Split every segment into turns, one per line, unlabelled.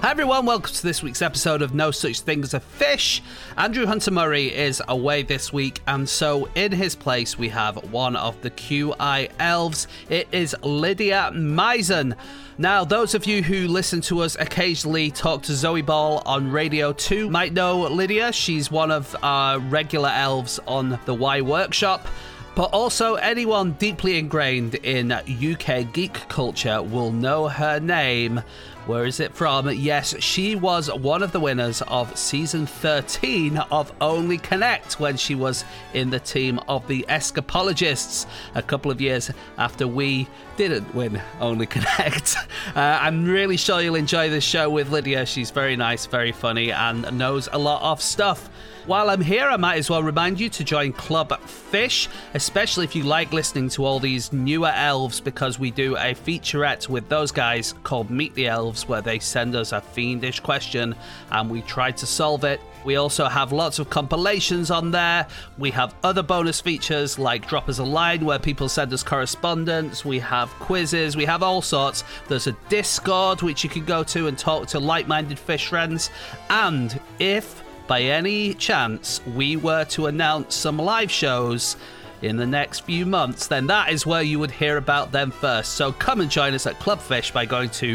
Hi everyone, welcome to this week's episode of No Such Thing as a Fish. Andrew Hunter-Murray is away this week, and so in his place we have one of the QI elves. It is Lydia Misen. Now, those of you who listen to us occasionally talk to Zoe Ball on Radio 2 might know Lydia. She's one of our regular elves on the Y Workshop. But also, anyone deeply ingrained in UK geek culture will know her name. Where is it from? Yes, she was one of the winners of season 13 of Only Connect when she was in the team of the Escapologists a couple of years after we didn't win Only Connect. I'm really sure you'll enjoy this show with Lydia. She's very nice, very funny, and knows a lot of stuff. While I'm here, I might as well remind you to join Club Fish, especially if you like listening to all these newer elves, because we do a featurette with those guys called Meet the Elves, where they send us a fiendish question and we try to solve it. We also have lots of compilations on there. We have other bonus features like Drop Us a Line, where people send us correspondence. We have quizzes. We have all sorts. There's a Discord, which you can go to and talk to like-minded fish friends. And if by any chance we were to announce some live shows in the next few months, then that is where you would hear about them first. So come and join us at Clubfish by going to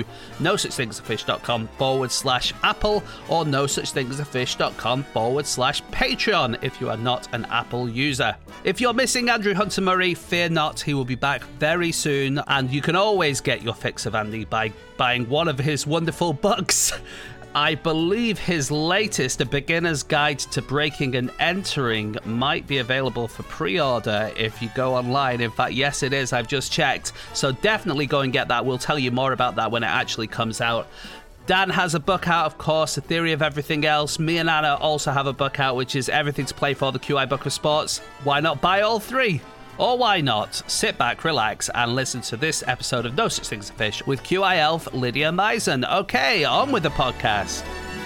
nosuchthingasafish.com/Apple or nosuchthingasafish.com/Patreon if you are not an Apple user. If you're missing Andrew Hunter-Murray, fear not, he will be back very soon, and you can always get your fix of Andy by buying one of his wonderful books. I believe his latest, A Beginner's Guide to Breaking and Entering, might be available for pre-order if you go online. In fact, yes, it is. I've just checked. So definitely go and get that. We'll tell you more about that when it actually comes out. Dan has a book out, of course, The Theory of Everything Else. Me and Anna also have a book out, which is Everything to Play For, the QI Book of Sports. Why not buy all three? Or why not sit back, relax, and listen to this episode of No Such Thing as a Fish with QI elf Lydia Misen. Okay, on with the podcast.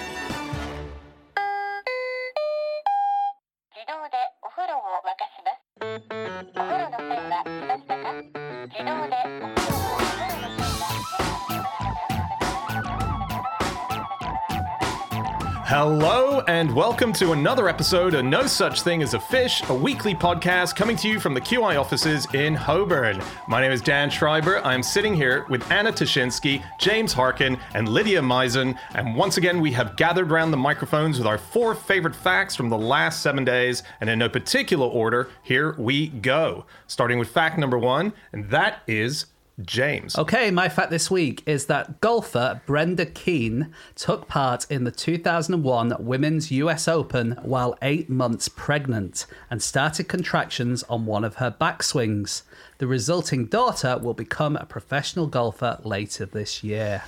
Hello and welcome to another episode of No Such Thing as a Fish, a weekly podcast coming to you from the QI offices in Holborn. My name is Dan Schreiber. I'm sitting here with Anna Tashinsky, James Harkin, and Lydia Misen. And once again, we have gathered around the microphones with our 4 favorite facts from the last 7 days. And in no particular order, here we go. Starting with fact number 1, and that is James.
Okay, my fact this week is that golfer Brenda Keane took part in the 2001 Women's US Open while 8 months pregnant and started contractions on one of her backswings. The resulting daughter will become a professional golfer later this year.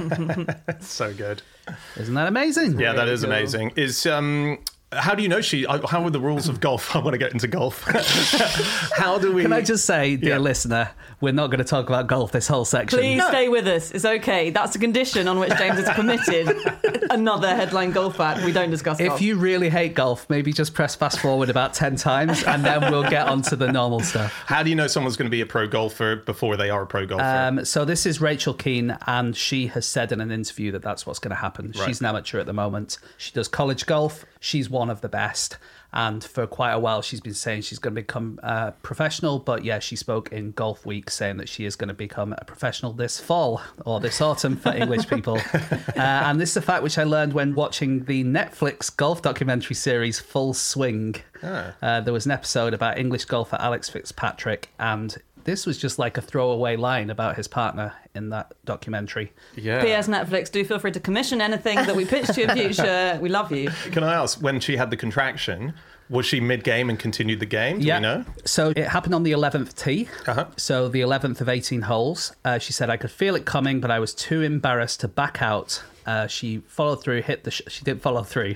So good.
Isn't that amazing?
Yeah, that is amazing. How do you know how are the rules of golf? I want to get into golf. How do we...
Can I just say, dear listener, we're not going to talk about golf this whole section.
Please stay with us. It's okay. That's a condition on which James has permitted another headline golf fact. We don't discuss golf.
If you really hate golf, maybe just press fast forward about 10 times and then we'll get on to the normal stuff.
How do you know someone's going to be a pro golfer before they are a pro golfer?
So this is Rachel Keane, and she has said in an interview that that's what's going to happen. Right. She's an amateur at the moment. She does college golf. She's one of the best. And for quite a while, she's been saying she's going to become a professional. But yeah, she spoke in Golf Week saying that she is going to become a professional this fall or this autumn for English people. And this is a fact which I learned when watching the Netflix golf documentary series Full Swing. There was an episode about English golfer Alex Fitzpatrick, and this was just like a throwaway line about his partner in that documentary.
Yeah.
P.S. Netflix, do feel free to commission anything that we pitch to you in future. We love you.
Can I ask, when she had the contraction, was she mid-game and continued the game? Do we know?
So it happened on the 11th tee. So the 11th of 18 holes. She said, I could feel it coming, but I was too embarrassed to back out. She followed through, she didn't follow through.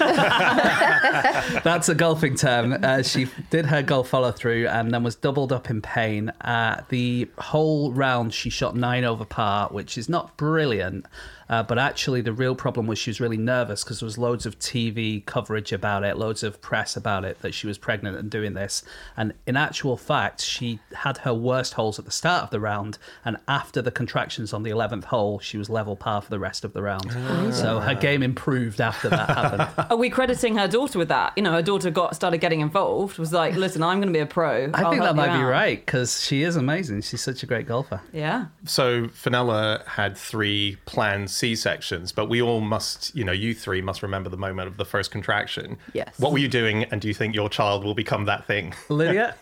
That's a golfing term. She did her golf follow through and then was doubled up in pain. The whole round, she shot 9 over par, which is not brilliant. But actually, the real problem was she was really nervous because there was loads of TV coverage about it, loads of press about it, that she was pregnant and doing this. And in actual fact, she had her worst holes at the start of the round, and after the contractions on the 11th hole, she was level par for the rest of the round. So her game improved after that happened.
Are we crediting her daughter with that? You know, her daughter started getting involved, was like, listen, I'm going to be a pro.
I think that might be right, because she is amazing. She's such a great golfer.
Yeah.
So Fenella had 3 planned C-sections, but we all must, you 3 must remember the moment of the first contraction.
Yes.
What were you doing, and do you think your child will become that thing?
Lydia?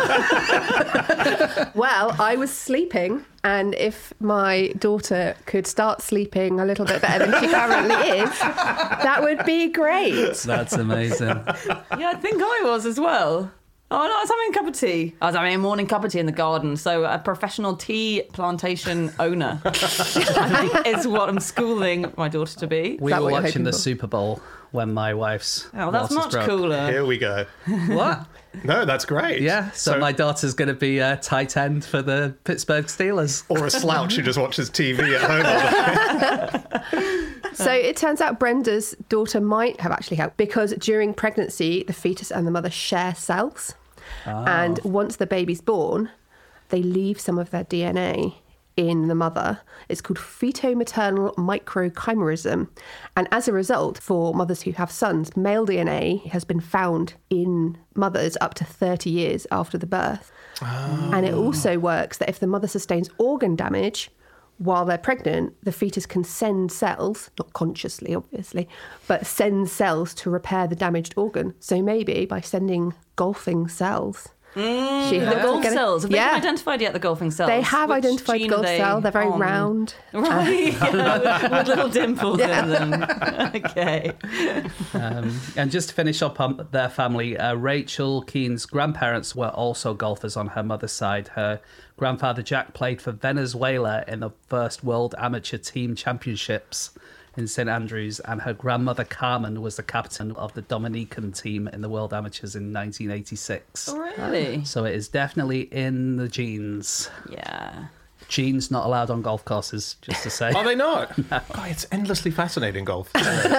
Well, I was sleeping, and if my daughter could start sleeping a little bit better than she currently is, that would be great.
That's amazing.
Yeah, I think I was as well. Oh, no, I was having a cup of tea. I was having a morning cup of tea in the garden. So a professional tea plantation owner, I think, is what I'm schooling my daughter to be.
We were watching the Super Bowl when my wife's
Oh, that's
waters
much
broke.
cooler.
Here we go.
What?
No, that's great.
Yeah, so my daughter's going to be a tight end for the Pittsburgh Steelers.
Or a slouch who just watches TV at home.
So it turns out Brenda's daughter might have actually helped, because during pregnancy, the fetus and the mother share cells. And once the baby's born, they leave some of their DNA in the mother. It's called feto-maternal microchimerism. And as a result, for mothers who have sons, male DNA has been found in mothers up to 30 years after the birth. And it also works that if the mother sustains organ damage while they're pregnant, the fetus can send cells, not consciously, obviously, but send cells to repair the damaged organ. So maybe by sending golfing cells,
The golf cells. Have they been identified yet, the golfing cells?
They have
Which
identified
gene
golf
are they
cell. They're very
on?
round.
Right, with little dimples in them. Okay.
And just to finish up on their family, Rachel Keene's grandparents were also golfers on her mother's side. Her grandfather Jack played for Venezuela in the first World Amateur Team Championships in St Andrews, and her grandmother Carmen was the captain of the Dominican team in the World Amateurs in 1986.
Oh, really?
So it is definitely in the genes.
Yeah.
Genes not allowed on golf courses, just to say.
Are they not? Oh, it's endlessly fascinating, golf.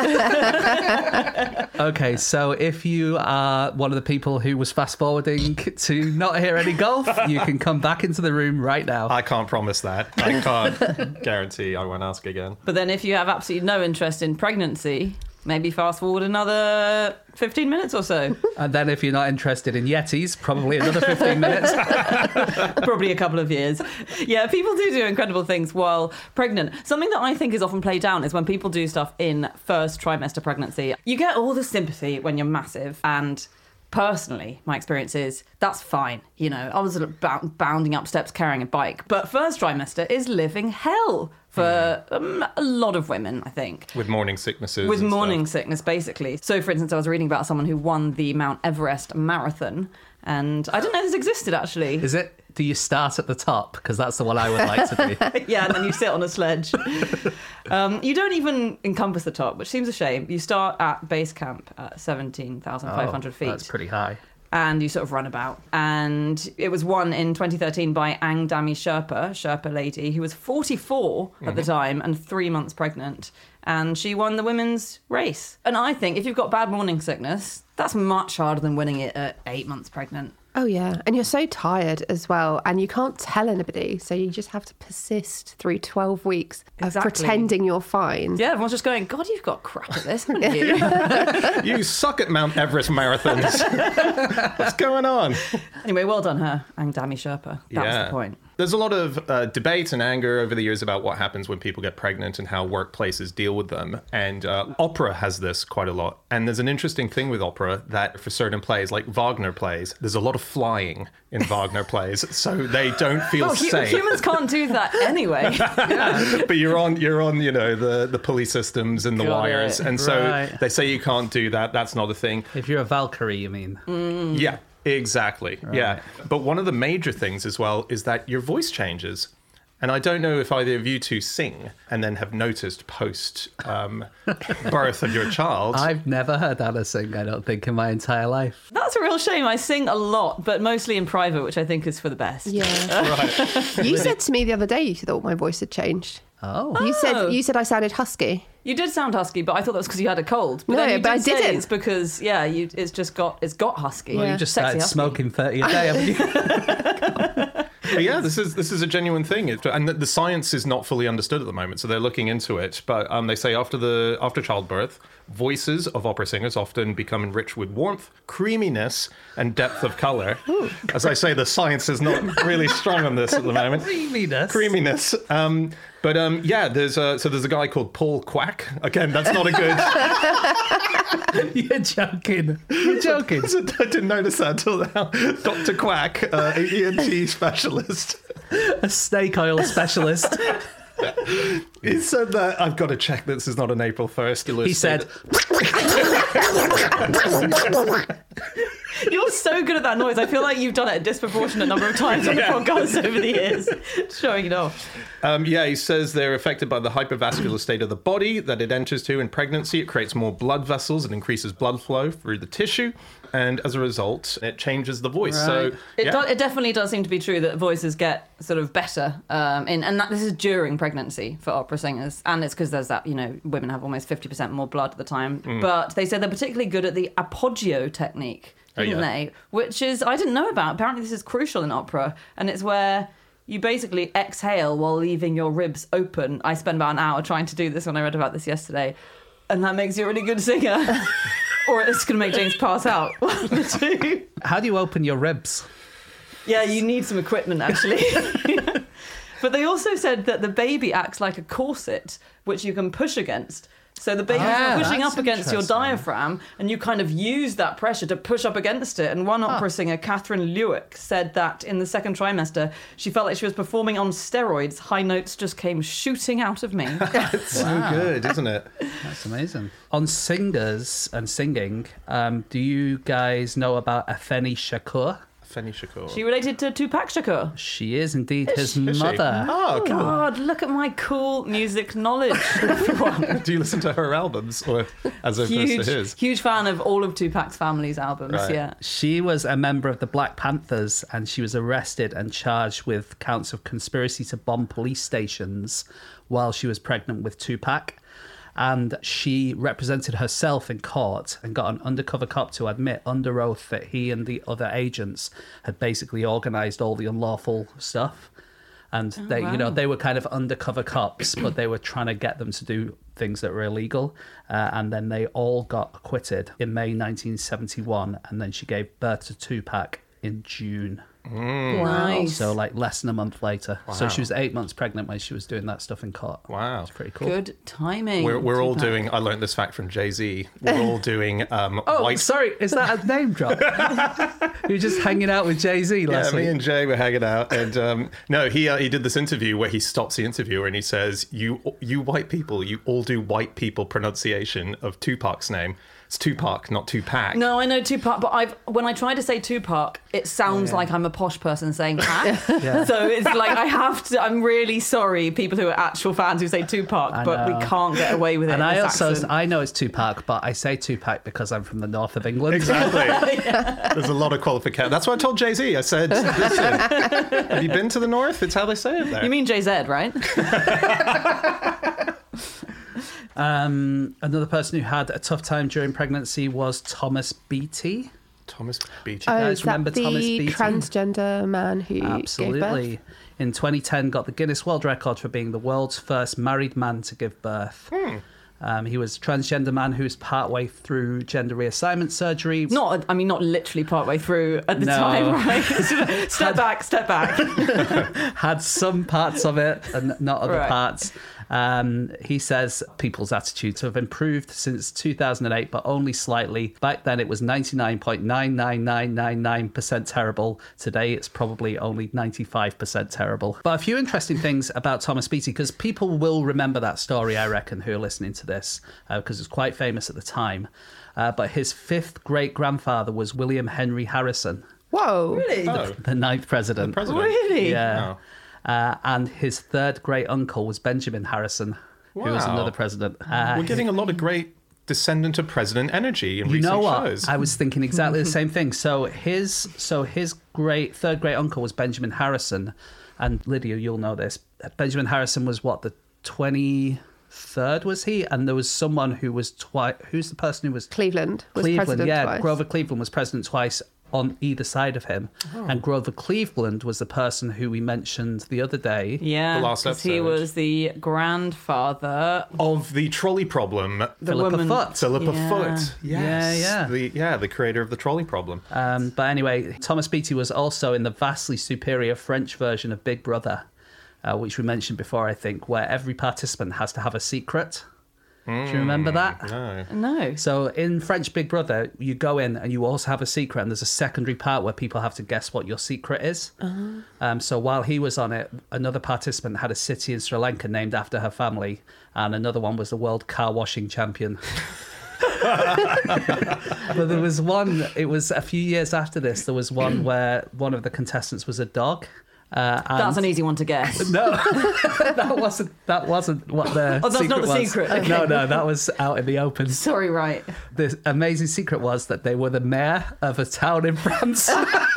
Okay, so if you are one of the people who was fast forwarding to not hear any golf, you can come back into the room right now.
I can't promise that. I can't guarantee I won't ask again.
But then if you have absolutely no interest in pregnancy, maybe fast forward another 15 minutes or so.
And then if you're not interested in Yetis, probably another 15 minutes.
Probably a couple of years. Yeah, people do incredible things while pregnant. Something that I think is often played down is when people do stuff in first trimester pregnancy. You get all the sympathy when you're massive, and personally, my experience is that's fine. You know, I was bounding up steps carrying a bike, but first trimester is living hell for a lot of women, I think.
With morning sicknesses.
With
and
morning
stuff.
sickness, basically. So, for instance, I was reading about someone who won the Mount Everest marathon, and I didn't know this existed, actually.
Is it? Do you start at the top? Because that's the one I would like to do.
Yeah, and then you sit on a sledge. You don't even encompass the top, which seems a shame. You start at base camp at 17,500 feet.
That's pretty high.
And you sort of run about. And it was won in 2013 by Ang Dami Sherpa lady, who was 44 at the time and 3 months pregnant. And she won the women's race. And I think if you've got bad morning sickness, that's much harder than winning it at 8 months pregnant.
Oh, yeah. And you're so tired as well. And you can't tell anybody. So you just have to persist through 12 weeks of pretending you're fine.
Yeah, everyone's just going, God, you've got crap at this, haven't you?
You suck at Mount Everest marathons. What's going on?
Anyway, well done her, Ang Dami Sherpa. That was the point.
There's a lot of debate and anger over the years about what happens when people get pregnant and how workplaces deal with them. And opera has this quite a lot. And there's an interesting thing with opera that for certain plays, like Wagner plays, there's a lot of flying in Wagner plays, so they don't feel safe.
Humans can't do that anyway.
But you're on, you know, the police systems and the wires, and so they say you can't do that. That's not a thing.
If you're a Valkyrie, you mean?
Yeah. Exactly. Right. Yeah. But one of the major things as well is that your voice changes. And I don't know if either of you two sing and then have noticed post birth of your child.
I've never heard Anna sing, I don't think, in my entire life.
That's a real shame. I sing a lot, but mostly in private, which I think is for the best.
Yeah.
Right.
You said to me the other day you thought my voice had changed.
Oh.
You said I sounded husky.
You did sound husky, but I thought that was because you had a cold.
No,
then you
but I
did say
didn't.
It's because it's got husky.
Well, you just
Sexy
started
husky.
smoking 30 a day, haven't you?
But yeah, this is a genuine thing, and the science is not fully understood at the moment, so they're looking into it. But they say after childbirth, voices of opera singers often become enriched with warmth, creaminess, and depth of color. As I say, the science is not really strong on this at the moment. Creaminess. Yeah, there's a guy called Paul Quack. Again, that's not a good.
You're joking. You're joking.
I didn't notice that until now. Dr. Quack, an ENT specialist.
A snake oil specialist.
He said that I've got to check this is not an April 1st.
He said,
You're so good at that noise. I feel like you've done it a disproportionate number of times on the podcast over the years, showing it off.
He says they're affected by the hypervascular state of the body that it enters to in pregnancy. It creates more blood vessels and increases blood flow through the tissue. And as a result, it changes the voice.
Right.
So
It definitely does seem to be true that voices get sort of better, this is during pregnancy for opera singers, and it's because there's that, women have almost 50% more blood at the time. But they said they're particularly good at the appoggio technique, didn't they? Which is, I didn't know about. Apparently this is crucial in opera, and it's where you basically exhale while leaving your ribs open. I spent about an hour trying to do this when I read about this yesterday, and that makes you a really good singer. Or it's going to make James pass out. One of the two.
how do you open your ribs?
Yeah, you need some equipment, actually. But they also said that the baby acts like a corset, which you can push against. So the baby's pushing
that's
up against your
interesting.
diaphragm, and you kind of use that pressure to push up against it. And one opera singer, Catherine Lewick, said that in the second trimester, she felt like she was performing on steroids. High notes just came shooting out of me.
it's so good, isn't it?
That's amazing. On singers and singing, do you guys know about Afeni Shakur?
Feni Shakur.
She related to Tupac Shakur.
She is indeed his
Is she?
mother.
Oh, cool.
God, look at my cool music knowledge, everyone.
Do you listen to her albums or as opposed to his?
Huge fan of all of Tupac's family's albums,
Right.
yeah.
She was a member of the Black Panthers, and she was arrested and charged with counts of conspiracy to bomb police stations while she was pregnant with Tupac. And she represented herself in court and got an undercover cop to admit under oath that he and the other agents had basically organised all the unlawful stuff. And they were kind of undercover cops, but they were trying to get them to do things that were illegal. And then they all got acquitted in May 1971. And then she gave birth to Tupac in June.
Nice.
So like less than a month later. So she was 8 months pregnant when she was doing that stuff in court.
Wow.
It's pretty cool.
Good timing.
We're all
Tupac.
doing, I learned this fact from Jay-Z, we're all doing
Oh,
white...
sorry, is that a name drop? You were just hanging out with Jay-Z last
me
week.
and Jay were hanging out, and he did this interview where he stops the interviewer and he says, "You white people, you all do white people pronunciation of Tupac's name. It's Tupac, not Tupac."
No, I know Tupac, but when I try to say Tupac, it sounds like I'm a posh person saying Pac. So it's like I have to. I'm really sorry, people who are actual fans who say Tupac, but we can't get away with it.
And
in
I
this
also,
accent.
I know it's Tupac, but I say Tupac because I'm from the north of England.
Exactly. There's a lot of qualification. That's what I told Jay-Z. I said, "Listen, have you been to the north? It's how they say it there."
You mean JZ, right?
Another person who had a tough time during pregnancy was Thomas Beattie.
Thomas Beattie.
Oh,
guys
is that
remember
the
Thomas Beattie?
transgender man who gave birth?
Absolutely. In 2010, got the Guinness World Record for being the world's first married man to give birth. He was a transgender man who was partway through gender reassignment surgery.
Not literally partway through at the
No.
time, right? Step back.
Had some parts of it and not other
Right.
parts. He says people's attitudes have improved since 2008, but only slightly. Back then, it was 99.99999% terrible. Today, it's probably only 95% terrible. But a few interesting things about Thomas Beattie, because people will remember that story, I reckon, who are listening to this, because it's quite famous at the time. But his fifth great-grandfather was William Henry Harrison,
Whoa.
Really?
Oh,
the ninth president.
president.
Really?
Yeah.
Oh.
And his third great uncle was Benjamin Harrison, who was
Wow.
another president.
We're getting a lot of great descendant of president energy in
You
recent
know what?
shows.
I was thinking exactly the same thing. So his third great uncle was Benjamin Harrison, and Lydia, you'll know this. Benjamin Harrison was the 23rd, was he? And there was someone who was twice. Who's the person who was
Cleveland was
Cleveland?
president
Yeah,
twice.
Grover Cleveland was president twice on either side of him. And Grover Cleveland was the person who we mentioned the other day.
Yeah,
The last
'cause he
episode.
was the grandfather.
Of the trolley problem,
The
Philippa
woman.
Foot.
Philippa
Yeah.
Foot. Yes.
Yeah.
The creator of the trolley problem.
But anyway, Thomas Beattie was also in the vastly superior French version of Big Brother, which we mentioned before, I think, where every participant has to have a secret. Do you remember that?
No.
No.
So in French Big Brother, you go in and you also have a secret, and there's a secondary part where people have to guess what your secret is. So while he was on it, another participant had a city in Sri Lanka named after her family, and another one was the world car washing champion. But there was one, it was a few years after this, there was one where one of the contestants was a dog. And
That's an easy one to guess.
no, that wasn't what the
Oh, that's
secret
not the
was.
secret, okay.
No, that was out in the open.
Sorry, right.
The amazing secret was that they were the mayor of a town in France.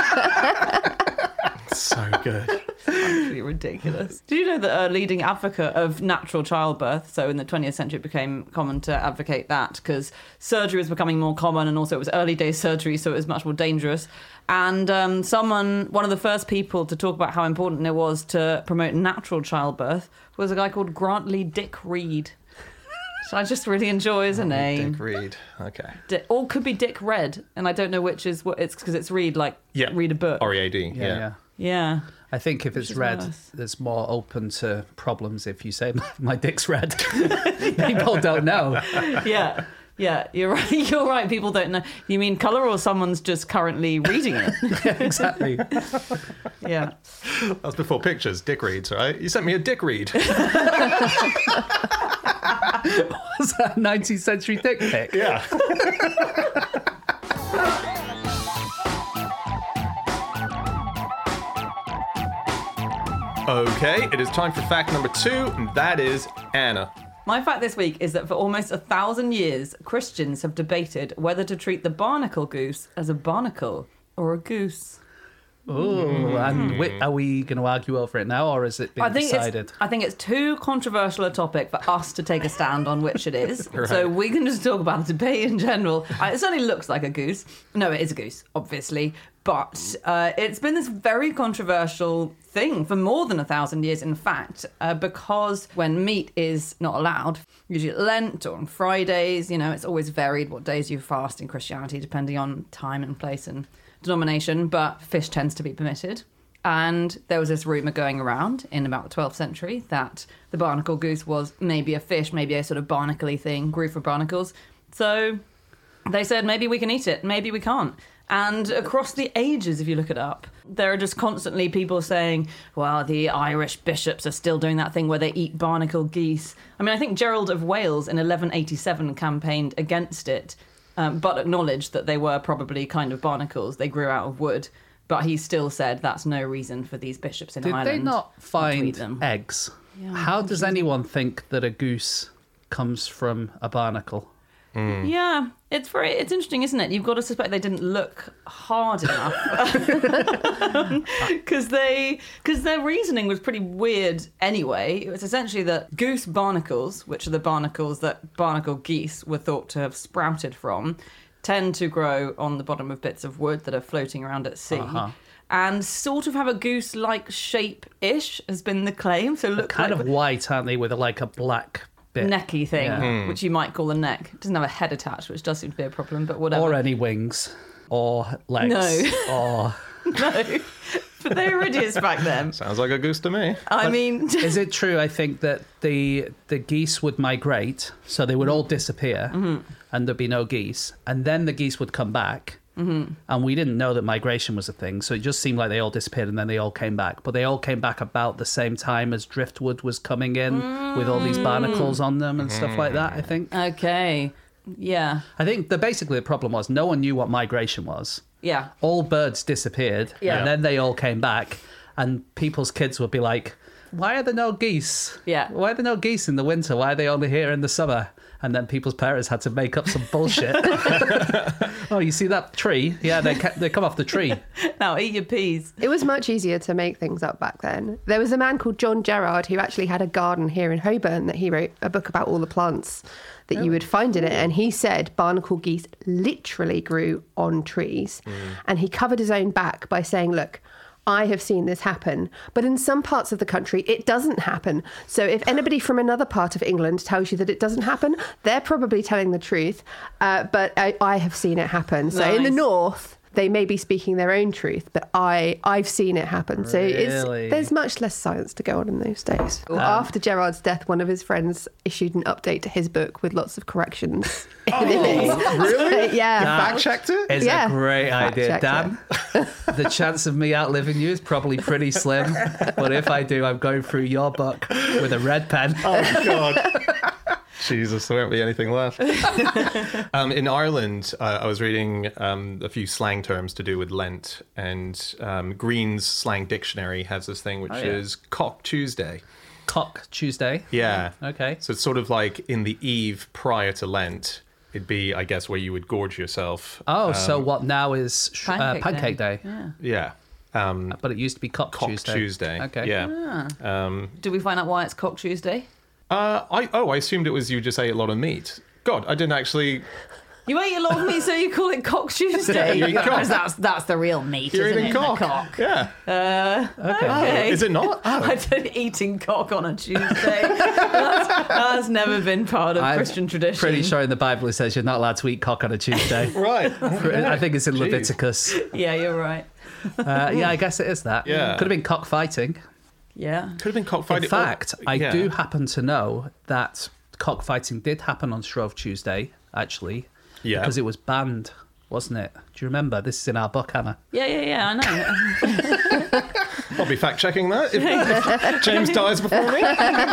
So good.
Absolutely ridiculous. Did you know that a leading advocate of natural childbirth, so in the 20th century it became common to advocate that because surgery was becoming more common, and also it was early days surgery, so it was much more dangerous. And one of the first people to talk about how important it was to promote natural childbirth was a guy called Grantley Dick Reed. Which I just really enjoy as a name.
Dick Reed. Okay.
Or could be Dick Red, and I don't know which is what it's because it's Reed, like read a book.
R-E-A-D.
Yeah.
Yeah.
I think if it's
is
red,
worse.
there's more open to problems if you say my dick's red. People don't know.
Yeah. Yeah, you're right. You're right. People don't know. You mean colour, or someone's just currently reading it?
Exactly.
Yeah.
That was before pictures. Dick Reeds, right? You sent me a Dick Reed.
Was that a 19th century dick pic?
Yeah. Okay, it is time for fact number 2, and that is Anna.
My fact this week is that for almost 1,000 years, Christians have debated whether to treat the barnacle goose as a barnacle or a goose.
Oh, and are we going to argue over it now, or is it been decided?
I think it's too controversial a topic for us to take a stand on which it is. So we can just talk about the debate in general. It certainly looks like a goose. No, it is a goose, obviously. But it's been this very controversial thing for more than 1,000 years, in fact, because when meat is not allowed, usually at Lent or on Fridays, it's always varied what days you fast in Christianity, depending on time and place and denomination, but fish tends to be permitted. And there was this rumour going around in about the 12th century that the barnacle goose was maybe a fish, maybe a sort of barnacle-y thing, grew for barnacles. So they said, maybe we can eat it, maybe we can't. And across the ages, if you look it up, there are just constantly people saying, well, the Irish bishops are still doing that thing where they eat barnacle geese. I mean, I think Gerald of Wales in 1187 campaigned against it, but acknowledged that they were probably kind of barnacles. They grew out of wood. But he still said that's no reason for these bishops in
Did
Ireland
they not
to eat
find
them.
eggs?
Yeah,
How does anyone think that a goose comes from a barnacle?
Yeah, it's interesting, isn't it? You've got to suspect they didn't look hard enough because their reasoning was pretty weird anyway. It was essentially that goose barnacles, which are the barnacles that barnacle geese were thought to have sprouted from, tend to grow on the bottom of bits of wood that are floating around at sea. And sort of have a goose-like shape-ish has been the claim. So look
Kind
like
of white, aren't they, with a black bit?
necky thing,
Yeah.
which you might call a neck. It doesn't have a head attached, which does seem to be a problem, but whatever.
Or any wings, or legs,
No.
or...
No, but they were idiots back then.
Sounds like a goose to me.
I mean,
Is it true, I think, that the geese would migrate, so they would all disappear, and there'd be no geese, and then the geese would come back, and we didn't know that migration was a thing, so it just seemed like they all disappeared and then they all came back. But they all came back about the same time as driftwood was coming in with all these barnacles on them and stuff like that, I think.
okay, yeah,
I think basically the problem was no one knew what migration was.
yeah.
All birds disappeared,
Yeah.
and then they all came back, and people's kids would be like, why are there no geese?
Yeah.
Why are there no geese in the winter? Why are they only here in the summer? and then people's parents had to make up some bullshit. Oh, you see that tree? Yeah, they come off the tree.
Now eat your peas.
It was much easier to make things up back then. There was a man called John Gerard who actually had a garden here in Holborn that he wrote a book about all the plants that you would find in it. And he said barnacle geese literally grew on trees. And he covered his own back by saying, look, I have seen this happen, but in some parts of the country, it doesn't happen. So if anybody from another part of England tells you that it doesn't happen, they're probably telling the truth. But I have seen it happen. So in the north, they may be speaking their own truth, but I've seen it happen. So there's much less science to go on in those days. After Gerard's death, one of his friends issued an update to his book with lots of corrections.
Really?
Yeah.
Fact checked it?
It's a great idea,
Fact-checked
Dan. The chance of me outliving you is probably pretty slim, but if I do, I'm going through your book with a red pen.
Oh, God. Jesus, there won't be anything left. In Ireland, I was reading a few slang terms to do with Lent, and Green's Slang Dictionary has this thing which is Cock Tuesday.
Cock Tuesday?
Yeah.
Okay.
So it's sort of like in the eve prior to Lent. It'd be, I guess, where you would gorge yourself.
Oh, so what now is Pancake Day?
Yeah.
But it used to be Cock
Tuesday.
Okay.
Yeah.
Did we find out why it's Cock Tuesday?
I assumed it was you just ate a lot of meat. God, I didn't actually.
You ate a lot of meat, so you call it Cock Tuesday.
You eat cock.
That's the real meat,
You're
isn't
eating
it?
cock.
The cock.
Yeah.
Okay.
Is it not?
I don't eating cock on a Tuesday. That's never been part of Christian tradition.
Pretty sure in the Bible it says you're not allowed to eat cock on a Tuesday.
Right.
I think it's in Leviticus.
Yeah, you're right.
Yeah, I guess it is that.
Yeah.
Could have been cockfighting.
Yeah.
Could have been cockfighting.
In fact, I do happen to know that cockfighting did happen on Shrove Tuesday, actually.
Yeah.
Because it was banned, wasn't it? Do you remember? This is in our book, Hannah.
Yeah, I know.
I'll be fact checking that if James dies before me.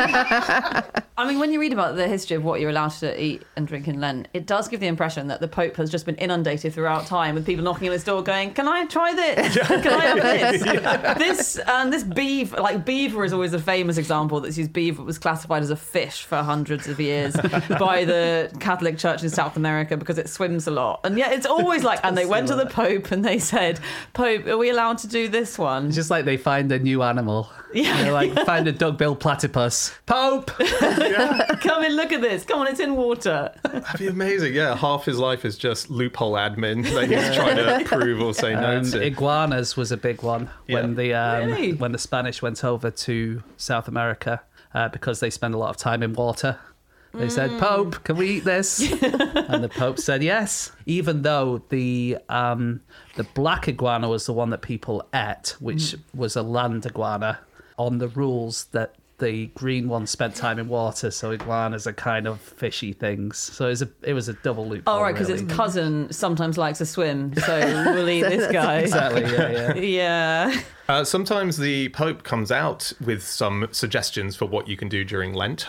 I mean, when you read about the history of what you're allowed to eat and drink in Lent, it does give the impression that the Pope has just been inundated throughout time with people knocking on his door going, can I try this? Can I have this? This beaver, like beaver is always a famous example that's used. Beaver was classified as a fish for hundreds of years by the Catholic Church in South America because it swims a lot. And yet it's always like, and they went to the Pope and they said, Pope, are we allowed to do this one?
It's just like they find a new animal.
Yeah.
They're like, find a duck-billed platypus. Pope!
Come and look at this. Come on, it's in water.
That'd be amazing. Yeah, half his life is just loophole admin that he's trying to prove or say no to.
Iguanas was a big one when
Really?
when the Spanish went over to South America because they spend a lot of time in water. They said, Pope, can we eat this? And the Pope said yes, even though the black iguana was the one that people ate, which was a land iguana, on the rules that the green one spent time in water, so iguanas are kind of fishy things. So it was a double loop.
Oh, right, because its cousin sometimes likes to swim, so we'll eat this guy.
Exactly, yeah.
Yeah.
Sometimes the Pope comes out with some suggestions for what you can do during Lent.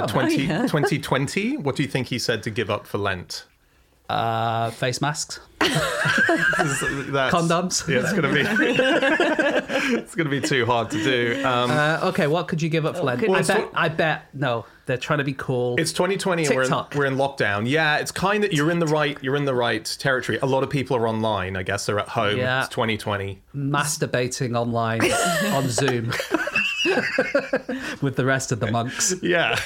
2020, what do you think he said to give up for Lent?
Face masks.
Condoms. Yeah, it's gonna be too hard to do.
Okay, what could you give up for Lent? I bet no, they're trying to be cool.
It's 2020 and we're in lockdown. Yeah, it's kind of you're in the right territory. A lot of people are online. I guess they're at home.
Yeah.
It's 2020.
Masturbating online on Zoom with the rest of the monks.
Yeah.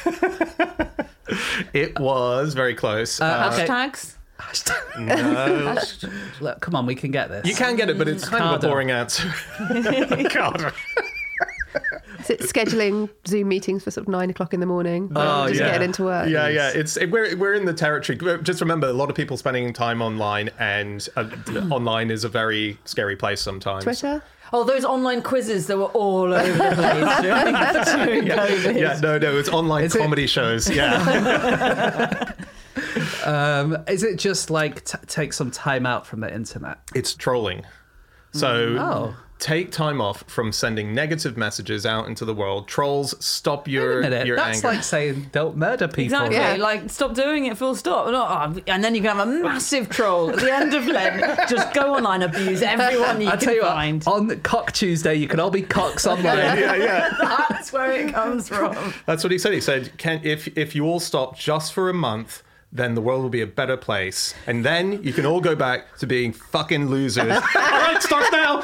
It was very close.
Hashtags?
No.
Look, come on, we can get this.
You can get it, but it's kind of a boring answer. God.
Is it scheduling Zoom meetings for sort of 9 o'clock in the morning?
Oh,
just
yeah.
getting into work.
Yeah. We're in the territory. Just remember, a lot of people spending time online, and online is a very scary place sometimes.
Twitter?
Oh, those online quizzes that were all over the place during COVID.
Yeah, no, it's online comedy shows. Yeah.
Is it just like take some time out from the internet?
It's trolling. So take time off from sending negative messages out into the world. Trolls, stop your anger.
That's like saying don't murder people.
Exactly.
Yeah.
Like, stop doing it, full stop. And then you can have a massive troll at the end of Lent. Just go online, abuse everyone you
I'll
can
tell you
find.
what, on Cock Tuesday, you can all be cocks online.
Yeah.
That's where it comes from.
That's what he said. He said, if you all stop just for a month then the world will be a better place. And then you can all go back to being fucking losers. All right, start now.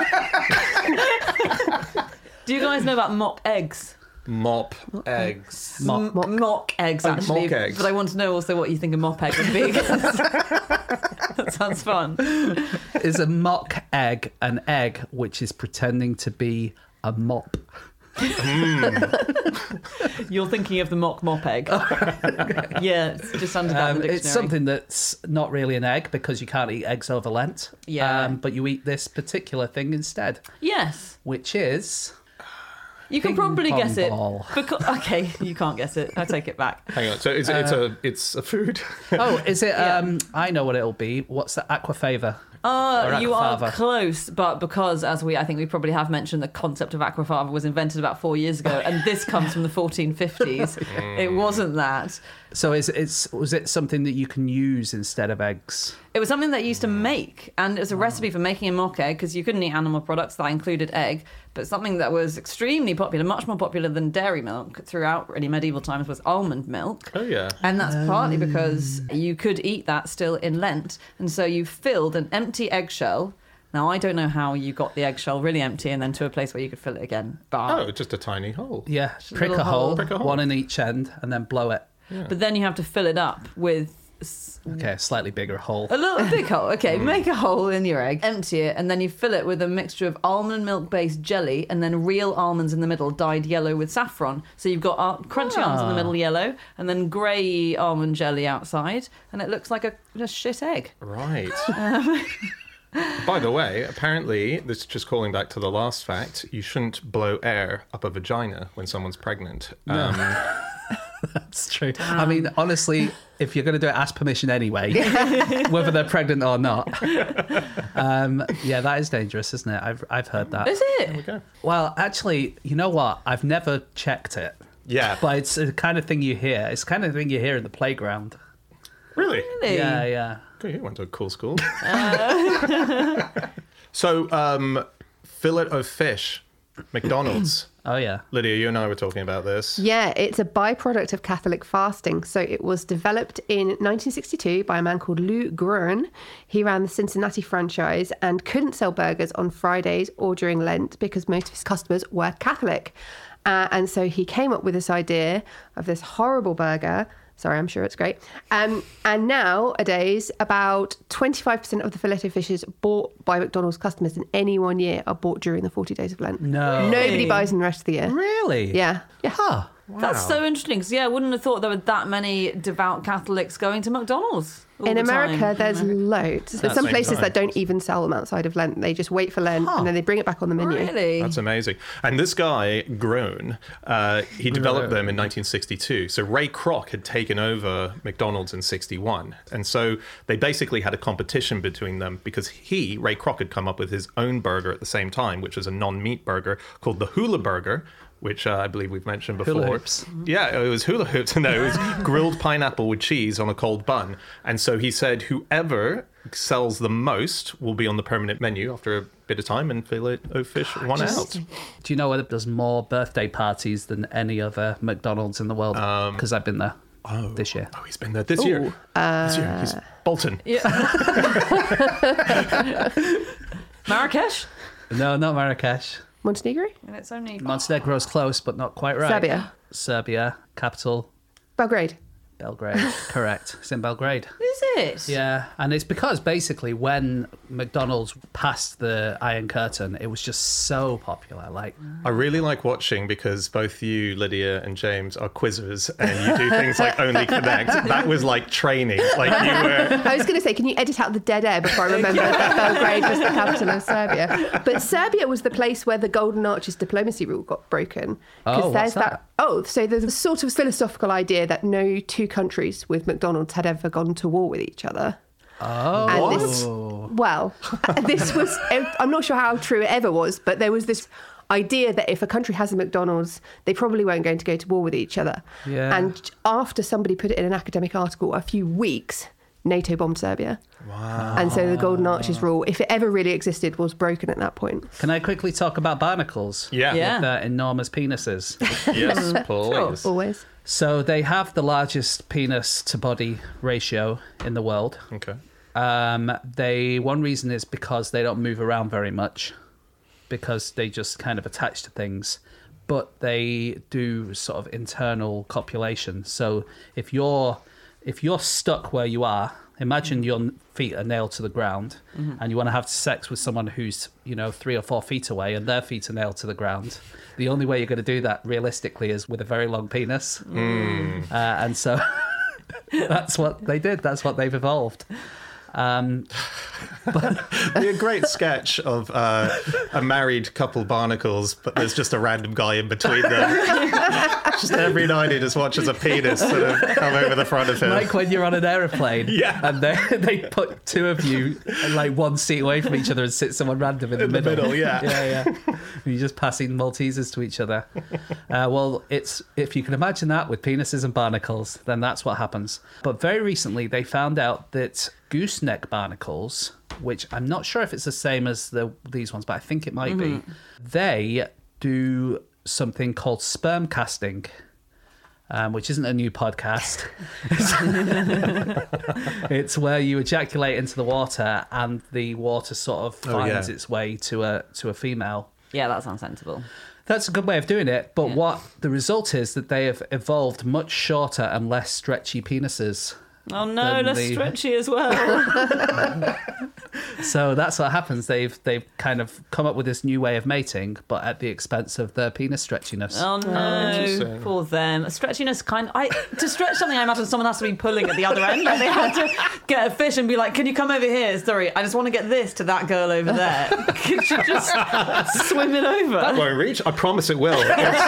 Do you guys know about mock eggs?
Mop eggs.
Mock eggs, actually.
mock eggs.
But I want to know also what you think a mop egg would be. That sounds fun.
Is a mock egg an egg which is pretending to be a mop?
You're thinking of the mop egg. Yeah, it's just under that in the dictionary.
It's something that's not really an egg because you can't eat eggs over Lent.
Yeah.
But you eat this particular thing instead,
Yes.
which is...
You can
Ping
probably
pong
guess it.
ball.
Okay, you can't guess it. I take it back.
Hang on. So it's a food.
Oh, is it?
Yeah.
I know what it'll be. What's the aquafaba?
You are
aquafaba.
close, but because, I think we probably have mentioned, the concept of aquafaba was invented about 4 years ago, and this comes from the 1450s. It wasn't that.
So was it something that you can use instead of eggs?
It was something that you used to make, and it was a recipe for making a mock egg, because you couldn't eat animal products that included egg, but something that was extremely popular, much more popular than dairy milk throughout really medieval times, was almond milk.
Oh, yeah.
And that's partly because you could eat that still in Lent, and so you filled an empty eggshell. Now, I don't know how you got the eggshell really empty and then to a place where you could fill it again. But,
Oh, just a tiny hole.
Yeah, prick
little
a hole,
Prick a hole.
one in each end, and then blow it.
but then you have to fill it up with
Okay, a slightly bigger hole.
a little big hole. Okay, make a hole in your egg, empty it, and then you fill it with a mixture of almond milk-based jelly and then real almonds in the middle, dyed yellow with saffron. So you've got crunchy almonds in the middle, yellow, and then grey almond jelly outside, and it looks like a shit egg.
Right. By the way, apparently, this is just calling back to the last fact, you shouldn't blow air up a vagina when someone's pregnant.
That's true. I mean, honestly, if you're going to do it, ask permission anyway, whether they're pregnant or not. Yeah, that is dangerous, isn't it? I've heard that.
Is it?
Okay.
Well, actually, you know what? I've never checked it,
Yeah.
but it's the kind of thing you hear. It's the kind of thing you hear in the playground.
Really?
Really?
Yeah.
Okay, you went to a cool school. So, fillet of fish, McDonald's.
Oh, yeah.
Lydia, you and I were talking about this.
Yeah, it's a byproduct of Catholic fasting. So it was developed in 1962 by a man called Lou Grurin. He ran the Cincinnati franchise and couldn't sell burgers on Fridays or during Lent because most of his customers were Catholic. And so he came up with this idea of this horrible burger. Sorry, I'm sure it's great. And nowadays, about 25% of the filet fishes bought by McDonald's customers in any 1 year are bought during the 40 days of Lent.
No.
Nobody buys them the rest of the year.
Really?
Yeah.
Huh.
That's so interesting. Because, I wouldn't have thought there were that many devout Catholics going to McDonald's. all
In
the
America,
time.
there's loads. There's some
same
places
time.
that don't even sell them outside of Lent. They just wait for Lent and then they bring it back on the menu.
Really?
That's amazing. And this guy, Grown, he developed them in 1962. So Ray Kroc had taken over McDonald's in 61. And so they basically had a competition between them because Ray Kroc, had come up with his own burger at the same time, which was a non-meat burger called the Hula Burger, which I believe we've mentioned before.
Hula hoops.
Yeah, it was hula hoops. No, it was grilled pineapple with cheese on a cold bun. And so he said whoever sells the most will be on the permanent menu after a bit of time, and Fillet of Fish won out.
Do you know whether there's more birthday parties than any other McDonald's in the world? Because I've been there this year.
Oh, he's been there this year. This year. He's Bolton.
Marrakesh?
No, not Marrakesh.
Montenegro?
And it's only...
Montenegro's close, but not quite right. Serbia, capital,
Belgrade.
Belgrade. Correct. It's in Belgrade.
Is it?
Yeah, and it's because basically when McDonald's passed the Iron Curtain, it was just so popular. Like,
I really like watching because both you, Lydia, and James are quizzers, and you do things like Only Connect. That was like training. Like you were.
I was going to say, can you edit out the dead air before I remember that Belgrade was the capital of Serbia? But Serbia was the place where the Golden Arches diplomacy rule got broken.
Oh, what's that?
So there's a sort of philosophical idea that no two countries with McDonald's had ever gone to war with each other.
oh,
And this was, I'm not sure how true it ever was, but there was this idea that if a country has a McDonald's, they probably weren't going to go to war with each other.
Yeah.
And after somebody put it in an academic article, a few weeks, NATO bombed Serbia. Wow. And so the Golden Arches rule, if it ever really existed, was broken at that point.
Can I quickly talk about barnacles?
Yeah.
Yeah.
With their enormous penises.
Yes, please.
Always.
So they have the largest penis to body ratio in the world.
Okay.
One reason is because they don't move around very much, because they just kind of attach to things. But they do sort of internal copulation. So if you're stuck where you are, imagine your feet are nailed to the ground, and you want to have sex with someone who's 3 or 4 feet away, and their feet are nailed to the ground. The only way you're going to do that realistically is with a very long penis, and so that's what they did. That's what they've evolved.
It'd be a great sketch of a married couple barnacles, but there's just a random guy in between them. Just every night he just watches a penis sort of come over the front of him.
Like when you're on an aeroplane,
Yeah.
and they put 2 of you like 1 seat away from each other and sit someone random in the middle.
Yeah.
You're just passing Maltesers to each other. Well, if you can imagine that with penises and barnacles, then that's what happens. But very recently, they found out that gooseneck barnacles, which I'm not sure if it's the same as these ones, but I think it might be, they do something called sperm casting, which isn't a new podcast. It's where you ejaculate into the water and the water sort of finds its way to a female.
Yeah, that sounds sensible.
That's a good way of doing it, but what the result is that they have evolved much shorter and less stretchy penises.
Oh no, less stretchy as well.
So that's what happens. They've kind of come up with this new way of mating, but at the expense of their penis stretchiness.
Oh no,
interesting.
poor them. Stretchiness to stretch something, I imagine someone has to be pulling at the other end. Like they had to get a fish and be like, "Can you come over here? Sorry, I just want to get this to that girl over there. Could you just swim it over?"
That won't reach. I promise it will.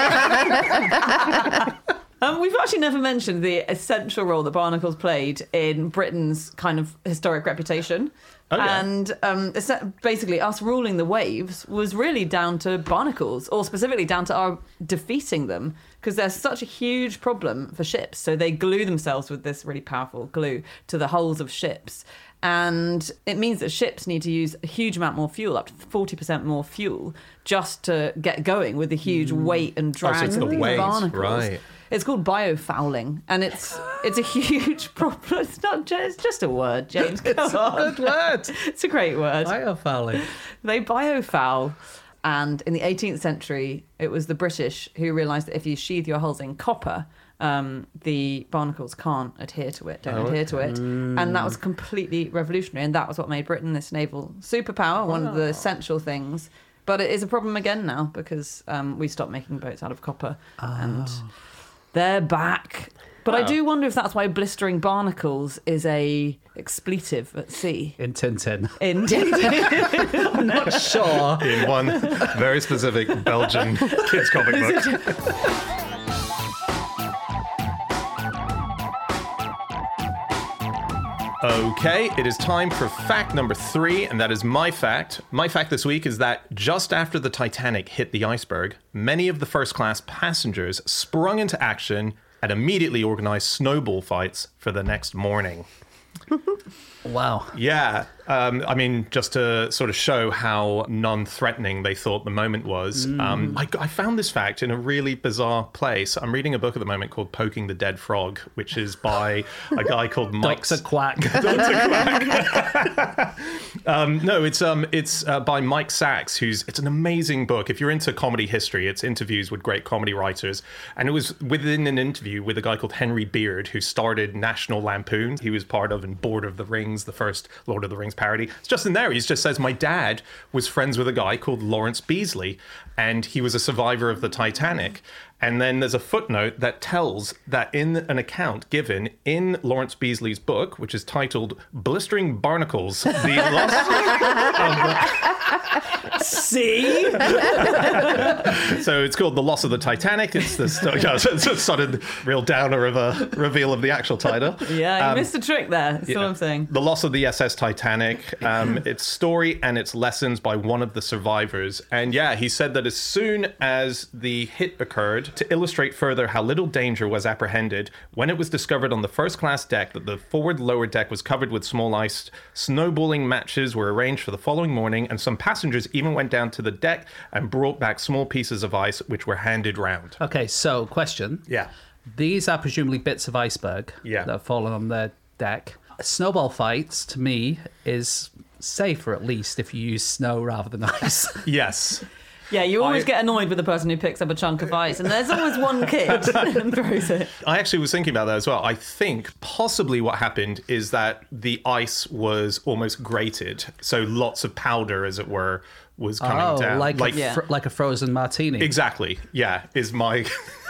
We've actually never mentioned the essential role that barnacles played in Britain's kind of historic reputation.
Oh, yeah.
And basically, us ruling the waves was really down to barnacles, or specifically down to our defeating them, because they're such a huge problem for ships. So they glue themselves with this really powerful glue to the hulls of ships. And it means that ships need to use a huge amount more fuel, up to 40% more fuel, just to get going with the huge weight and drag
so it's
of
the
these
weight,
barnacles.
right.
It's called biofouling, and it's a huge problem. It's not. It's just a word, James. Come on.
Good word.
It's a great word.
Biofouling.
They biofoul, and in the 18th century, it was the British who realised that if you sheathe your hulls in copper, the barnacles can't adhere to it, adhere to it. And that was completely revolutionary, and that was what made Britain this naval superpower, one of the essential things. But it is a problem again now, because we stopped making boats out of copper, and they're back. But I do wonder if that's why blistering barnacles is a expletive at sea.
In Tintin.
I'm
Not sure.
In one very specific Belgian kids comic book. Okay, it is time for fact number 3, and that is my fact. My fact this week is that just after the Titanic hit the iceberg, many of the first-class passengers sprung into action and immediately organized snowball fights for the next morning.
Wow.
Yeah, I mean, just to sort of show how non-threatening they thought the moment was, I found this fact in a really bizarre place. I'm reading a book at the moment called Poking the Dead Frog, which is by a guy called Mike...
Dr. Quack.
No, it's by Mike Sachs, it's an amazing book. If you're into comedy history, it's interviews with great comedy writers. And it was within an interview with a guy called Henry Beard, who started National Lampoon. He was part of and Lord of the Rings, the first Lord of the Rings parody. It's just in there. He just says, my dad was friends with a guy called Lawrence Beasley, and he was a survivor of the Titanic. And then there's a footnote that tells that in an account given in Lawrence Beasley's book, which is titled Blistering Barnacles, the loss of
See?
So it's called The Loss of the Titanic. It's the it's a sudden real downer of a reveal of the actual title.
Yeah, you missed a trick there. That's all I'm saying.
The Loss of the SS Titanic, its story and its lessons by one of the survivors. And yeah, he said that as soon as the hit occurred, to illustrate further how little danger was apprehended, when it was discovered on the first-class deck that the forward lower deck was covered with small ice, snowballing matches were arranged for the following morning, and some passengers even went down to the deck and brought back small pieces of ice, which were handed round.
Okay, so question.
Yeah.
These are presumably bits of iceberg that have fallen on their deck. Snowball fights, to me, is safer, at least, if you use snow rather than ice.
Yes.
Yeah, you always get annoyed with the person who picks up a chunk of ice, and there's always one kid and throws it.
I actually was thinking about that as well. I think possibly what happened is that the ice was almost grated, so lots of powder, as it were, was coming down.
Like a frozen martini.
Exactly. Yeah, is my...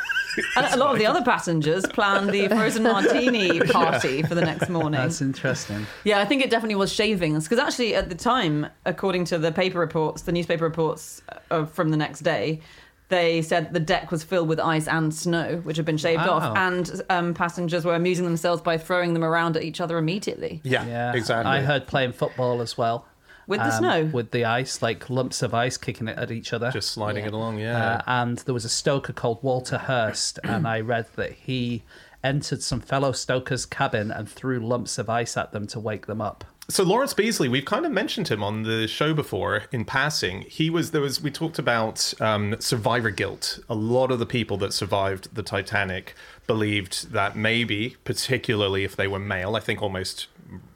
And a lot of the other passengers planned the frozen martini party for the next morning.
That's interesting.
Yeah, I think it definitely was shavings. Because actually, at the time, according to the newspaper reports from the next day, they said the deck was filled with ice and snow, which had been shaved off. And passengers were amusing themselves by throwing them around at each other immediately.
Yeah, exactly.
I heard playing football as well.
With the snow?
With the ice, like lumps of ice kicking it at each other.
Just sliding it along, yeah.
And there was a stoker called Walter Hurst, and I read that he entered some fellow stokers' cabin and threw lumps of ice at them to wake them up.
So Lawrence Beasley, we've kind of mentioned him on the show before in passing. We talked about survivor guilt. A lot of the people that survived the Titanic believed that maybe, particularly if they were male, I think almost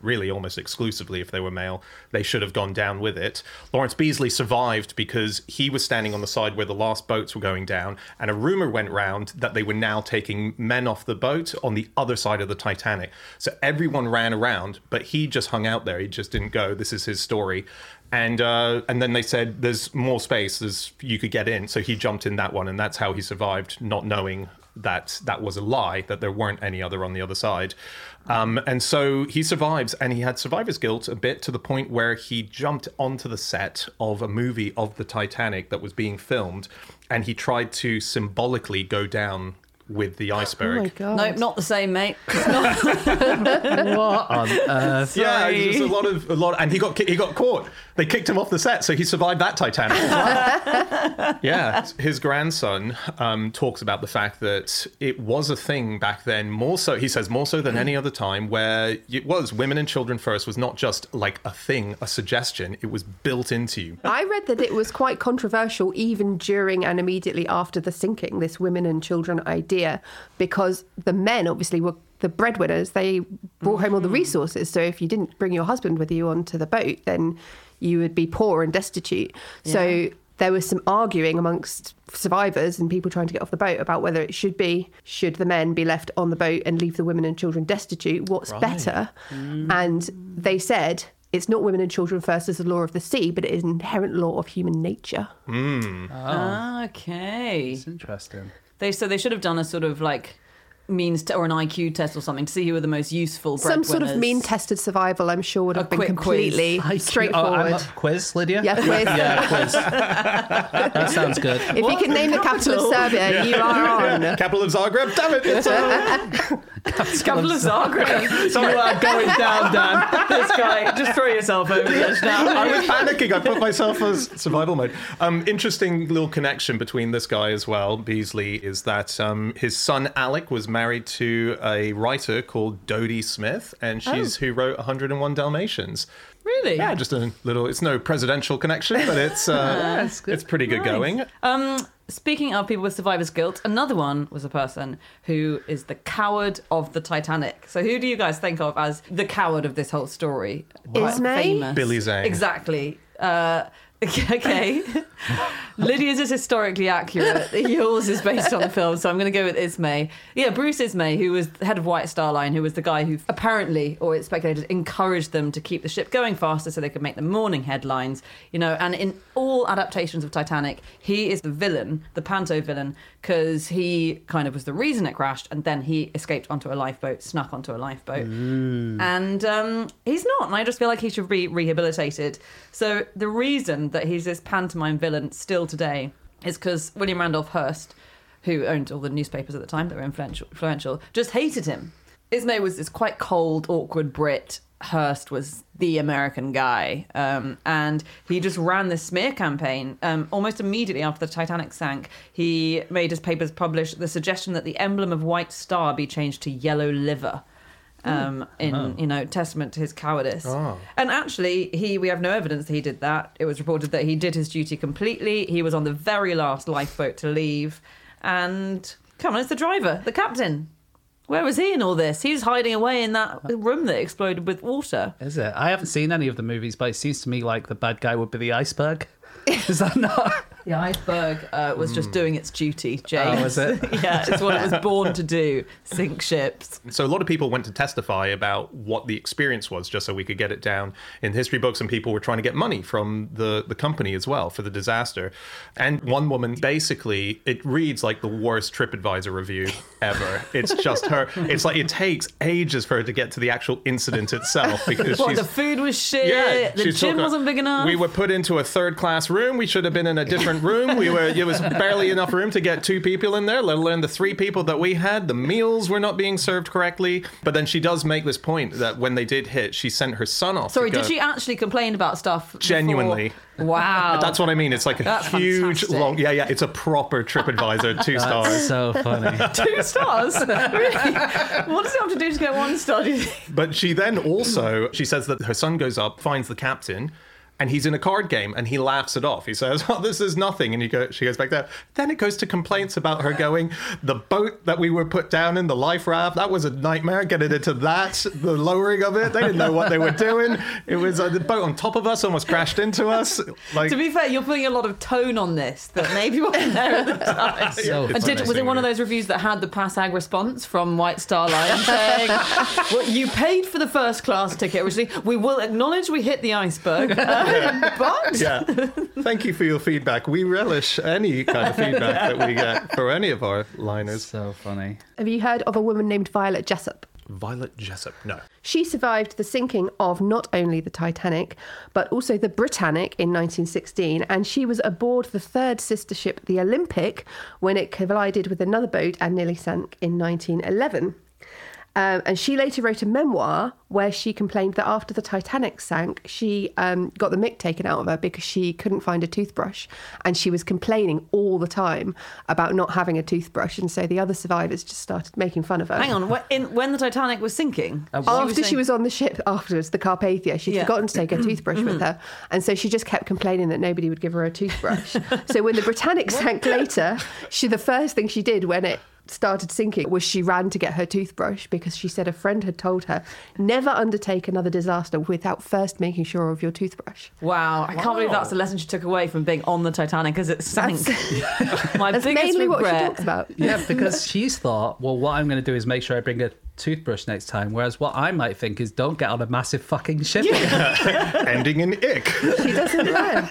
exclusively if they were male, they should have gone down with it. Lawrence Beasley survived because he was standing on the side where the last boats were going down, and a rumor went round that they were now taking men off the boat on the other side of the Titanic. So everyone ran around, but he just hung out there. He just didn't go. This is his story. And then they said there's more space, you could get in. So he jumped in that one, and that's how he survived, not knowing that was a lie, that there weren't any other on the other side. And so he survives, and he had survivor's guilt a bit to the point where he jumped onto the set of a movie of the Titanic that was being filmed, and he tried to symbolically go down with the iceberg.
Oh my God.
Nope, not the same, mate.
What on earth?
Yeah, there's a lot, and he got caught. They kicked him off the set, so he survived that Titanic as well. Yeah, his grandson talks about the fact that it was a thing back then, more so than any other time, where it was women and children first was not just like a thing, a suggestion, it was built into you.
I read that it was quite controversial even during and immediately after the sinking, this women and children idea, because the men obviously were the breadwinners. They brought home all the resources. So if you didn't bring your husband with you onto the boat, then you would be poor and destitute. Yeah. So there was some arguing amongst survivors and people trying to get off the boat about whether it should the men be left on the boat and leave the women and children destitute? What's better? And they said, it's not women and children first as the law of the sea, but it is an inherent law of human nature.
Okay.
It's interesting.
They should have done a sort of like means or an IQ test or something to see who were the most useful breadwinners.
Some sort of mean-tested survival, I'm sure, would have been completely straightforward.
Quiz, Lydia?
Yeah, quiz.
Yeah, quiz. That sounds good.
If you can name the capital of Serbia, you are on.
Capital of Zagreb? Damn it! It's
Capital of Zagreb.
You are going down, Dan.
This guy, just throw yourself over the edge now.
I was panicking. I put myself as survival mode. Interesting little connection between this guy as well, Beasley, is that his son Alec was married to a writer called Dodie Smith, and she's who wrote 101 Dalmatians.
Really?
Yeah, just a little. It's no presidential connection, but it's pretty good going.
Speaking of people with survivor's guilt, another one was a person who is the coward of the Titanic. So who do you guys think of as the coward of this whole story?
Ismay?
Billy Zane.
Exactly. Okay. Lydia's is historically accurate. Yours is based on the film, so I'm going to go with Ismay. Yeah, Bruce Ismay, who was the head of White Star Line, who was the guy who apparently, or it's speculated, encouraged them to keep the ship going faster so they could make the morning headlines. And in all adaptations of Titanic, he is the villain, the panto villain, because he kind of was the reason it crashed, and then he escaped onto a lifeboat, snuck onto a lifeboat. And he's not, and I just feel like he should be rehabilitated. So the reason that he's this pantomime villain still today is because William Randolph Hearst, who owned all the newspapers at the time that were influential, just hated him. Ismay was this quite cold, awkward Brit Hearst was the American guy. And he just ran this smear campaign. Almost immediately after the Titanic sank, he made his papers publish the suggestion that the emblem of White Star be changed to yellow liver. Testament to his cowardice. And actually, we have no evidence that he did that. It was reported that he did his duty completely. He was on the very last lifeboat to leave. And come on, it's the driver, the captain. Where was he in all this? He was hiding away in that room that exploded with water.
Is it? I haven't seen any of the movies, but it seems to me like the bad guy would be the iceberg. Is that not?
The iceberg was just doing its duty, James.
Oh, was it?
Yeah, it's what it was born to do, sink ships.
So a lot of people went to testify about what the experience was, just so we could get it down in history books, and people were trying to get money from the company as well for the disaster. And one woman, basically, it reads like the worst TripAdvisor review ever. It's just her. It's like it takes ages for her to get to the actual incident itself, because
the food was shit, the gym wasn't big enough.
We were put into a third-class room. We should have been in a different room. It was barely enough room to get 2 people in there, let alone the 3 people that we had. The meals were not being served correctly. But then she does make this point that when they did hit, she sent her son off.
Sorry, did she actually complain about stuff
genuinely
before? Wow.
That's what I mean. It's like a huge,
fantastic.
long... Yeah, it's a proper TripAdvisor 2 stars.
That's so funny.
2 stars? Really? What does it have to do to get 1 star, do you think?
But she then also, she says that her son goes up, finds the captain, and he's in a card game, and he laughs it off. He says, "Oh, this is nothing." And she goes back there. Then it goes to complaints about her going, the boat that we were put down in, the life raft, that was a nightmare, getting into that, the lowering of it. They didn't know what they were doing. It was the boat on top of us almost crashed into us.
To be fair, you're putting a lot of tone on this that maybe wasn't there at the time. Was it one of those reviews that had the Passag response from White Star Line saying, well, you paid for the first class ticket originally. We will acknowledge we hit the iceberg. But
thank you for your feedback. We relish any kind of feedback that we get for any of our liners.
So funny.
Have you heard of a woman named Violet Jessup?
Violet Jessup, no.
She survived the sinking of not only the Titanic, but also the Britannic in 1916, and she was aboard the 3rd sister ship, the Olympic, when it collided with another boat and nearly sank in 1911. And she later wrote a memoir where she complained that after the Titanic sank, she got the mick taken out of her because she couldn't find a toothbrush. And she was complaining all the time about not having a toothbrush. And so the other survivors just started making fun of her.
Hang on, when the Titanic was sinking?
After she was on the ship afterwards, the Carpathia, she'd forgotten to take her toothbrush with her. And so she just kept complaining that nobody would give her a toothbrush. So when the Britannic sank later, the first thing she did when it started sinking was she ran to get her toothbrush, because she said a friend had told her, never undertake another disaster without first making sure of your toothbrush.
Wow, I can't believe that's the lesson she took away from being on the Titanic as it sank. My
that's
biggest
mainly
regret.
what she talks about.
Yeah, because she's thought, well, what I'm going to do is make sure I bring a toothbrush next time, whereas what I might think is don't get on a massive fucking ship.
Ending in ick.
She doesn't learn.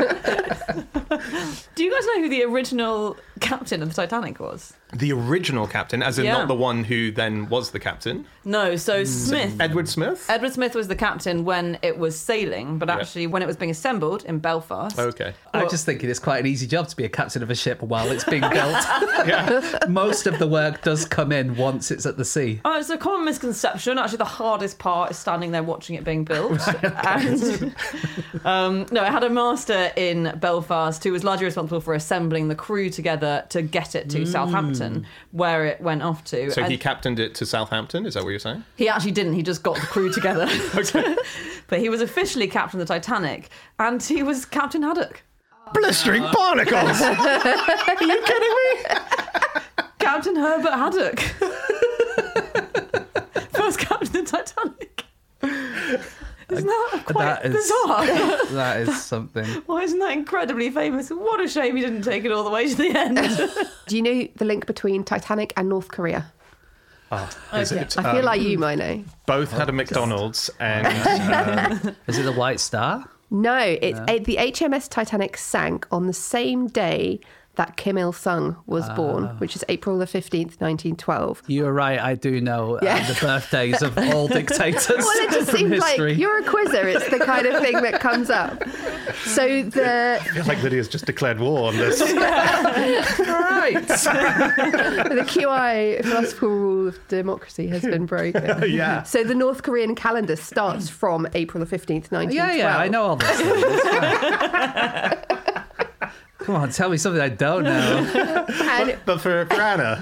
Do you guys know who the original captain of the Titanic was?
The original captain, as in not the one who then was the captain?
No, so Smith.
Edward Smith?
Edward Smith was the captain when it was sailing, but actually when it was being assembled in Belfast.
Okay.
I'm just thinking it's quite an easy job to be a captain of a ship while it's being built. Most of the work does come in once it's at the sea.
Oh, it's a common misconception. Actually, the hardest part is standing there watching it being built. And no, it had a master in Belfast who was largely responsible for assembling the crew together to get it to Southampton, where it went off to.
So he captained it to Southampton, is that what you're saying?
He actually didn't. He just got the crew together.
Okay.
But he was officially captain of the Titanic, and he was Captain Haddock.
Blistering barnacles! Are you kidding me?
Captain Herbert Haddock. First captain of the Titanic. Isn't that quite bizarre?
That is something.
Why isn't that incredibly famous? What a shame he didn't take it all the way to the end.
Do you know the link between Titanic and North Korea?
Is it?
I feel like you might know.
Both had a McDonald's and...
Is it the White Star?
No, it's the HMS Titanic sank on the same day that Kim Il-sung was born, which is April the 15th, 1912.
You were right, I do know the birthdays of all dictators.
Well, it just
from
seems
history.
like you're a quizzer. It's the kind of thing that comes up. So
I feel like Lydia's just declared war on this.
Right.
the QI philosophical rule of democracy has been broken.
Yeah.
So the North Korean calendar starts from April the 15th, 1912.
Yeah, I know all this. Come on, tell me something I don't know.
But for Anna.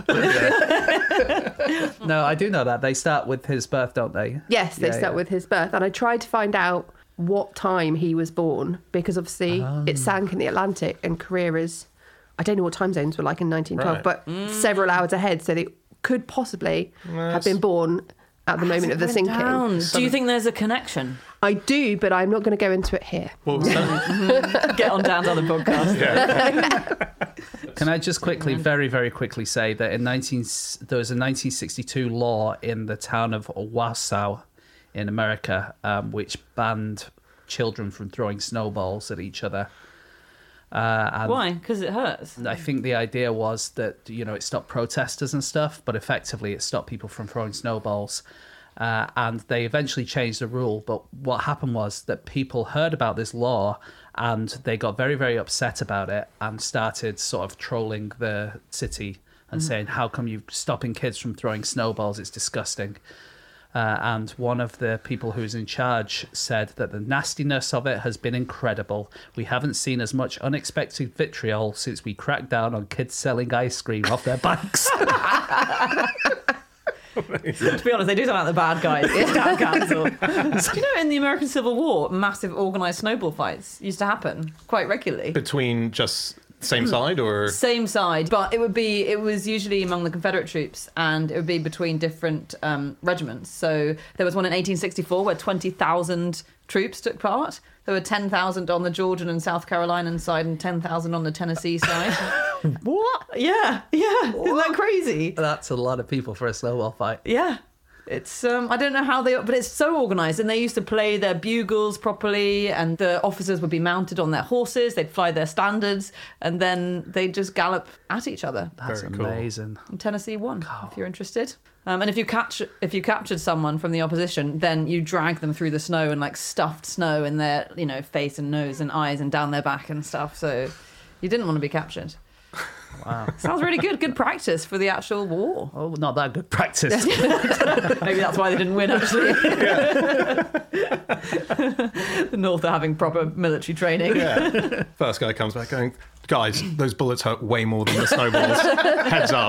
No, I do know that. They start with his birth, don't they?
Yes, they start with his birth. And I tried to find out what time he was born because obviously it sank in the Atlantic and Korea is, I don't know what time zones were like in 1912, but several hours ahead. So they could possibly have been born at the moment of the sinking.
Do you think there's a connection?
I do, but I'm not going to go into it here.
What was that?
Get on down to the podcast.
Can I just quickly, very, very quickly say that there was a 1962 law in the town of Warsaw in America which banned children from throwing snowballs at each other. And
Why? Because it hurts.
I think the idea was that, it stopped protesters and stuff, but effectively it stopped people from throwing snowballs. And they eventually changed the rule. But what happened was that people heard about this law and they got very, very upset about it and started sort of trolling the city and saying, how come you're stopping kids from throwing snowballs? It's disgusting. And one of the people who was in charge said that the nastiness of it has been incredible. We haven't seen as much unexpected vitriol since we cracked down on kids selling ice cream off their bikes.
To be honest, they do sound like the bad guys. It's town council. Do you know, in the American Civil War, massive organised snowball fights used to happen quite regularly.
Between just same side or?
Same side, but it was usually among the Confederate troops and it would be between different regiments. So there was one in 1864 where 20,000 troops took part. There were 10,000 on the Georgian and South Carolinian side and 10,000 on the Tennessee side.
What?
Yeah. Isn't that crazy?
That's a lot of people for a snowball fight.
Yeah. It's I don't know how but it's so organised, and they used to play their bugles properly, and the officers would be mounted on their horses, they'd fly their standards, and then they'd just gallop at each other.
That's
Very cool.
amazing.
And Tennessee won, if you're interested. And if you captured someone from the opposition, then you drag them through the snow and like stuffed snow in their face and nose and eyes and down their back and stuff. So you didn't want to be captured.
Wow.
Sounds really good. Good practice for the actual war.
Oh, not that good practice.
Maybe that's why they didn't win, actually. The North are having proper military training.
Yeah. First guy comes back going, guys, those bullets hurt way more than the snowballs. Heads up.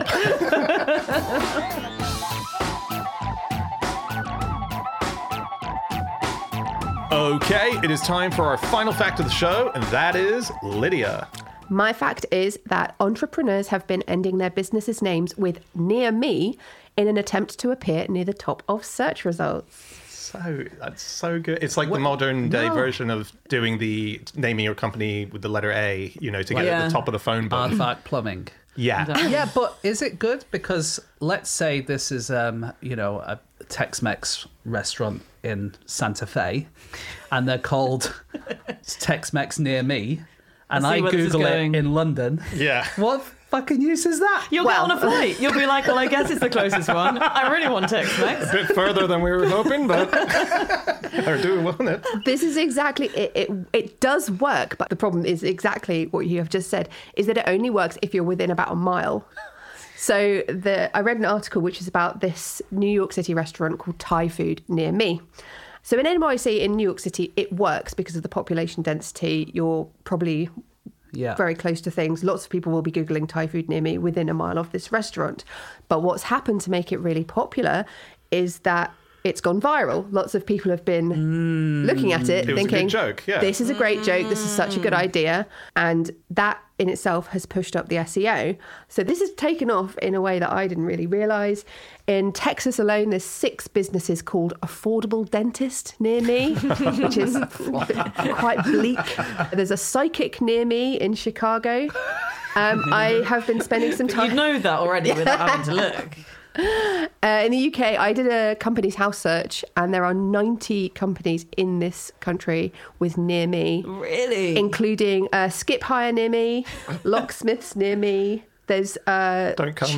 Okay, it is time for our final fact of the show, and that is Lydia.
My fact is that entrepreneurs have been ending their businesses' names with near me in an attempt to appear near the top of search results.
That's so good. It's like the modern day version of doing the naming your company with the letter A, to get at the top of the phone book.
Aardvark Plumbing.
Yeah.
Yeah, but is it good? Because let's say this is, a Tex-Mex restaurant in Santa Fe, and they're called Tex-Mex Near Me, and I Google it in London.
Yeah.
What fucking use is that?
You'll get on a flight. You'll be like, well, I guess it's the closest one. I really want Tex-Mex.
A bit further than we were hoping, but I do want it. This
is exactly it. It does work, but the problem is exactly what you have just said, is that it only works if you're within about a mile. So I read an article which is about this New York City restaurant called Thai Food Near Me. So in NYC in New York City, it works because of the population density. You're probably very close to things. Lots of people will be Googling Thai food near me within a mile of this restaurant. But what's happened to make it really popular is that it's gone viral. Lots of people have been looking at it thinking,
a good joke. Yeah.
This is a great joke. This is such a good idea. And that in itself has pushed up the SEO. So this has taken off in a way that I didn't really realise. In Texas alone, there's 6 businesses called Affordable Dentist near me, which is quite bleak. There's a psychic near me in Chicago. I have been spending some time...
You know that already without having to look.
In the UK, I did a company's house search, and there are 90 companies in this country with near me.
Really?
Including Skip Hire near me, Locksmiths near me. There's
Don't come.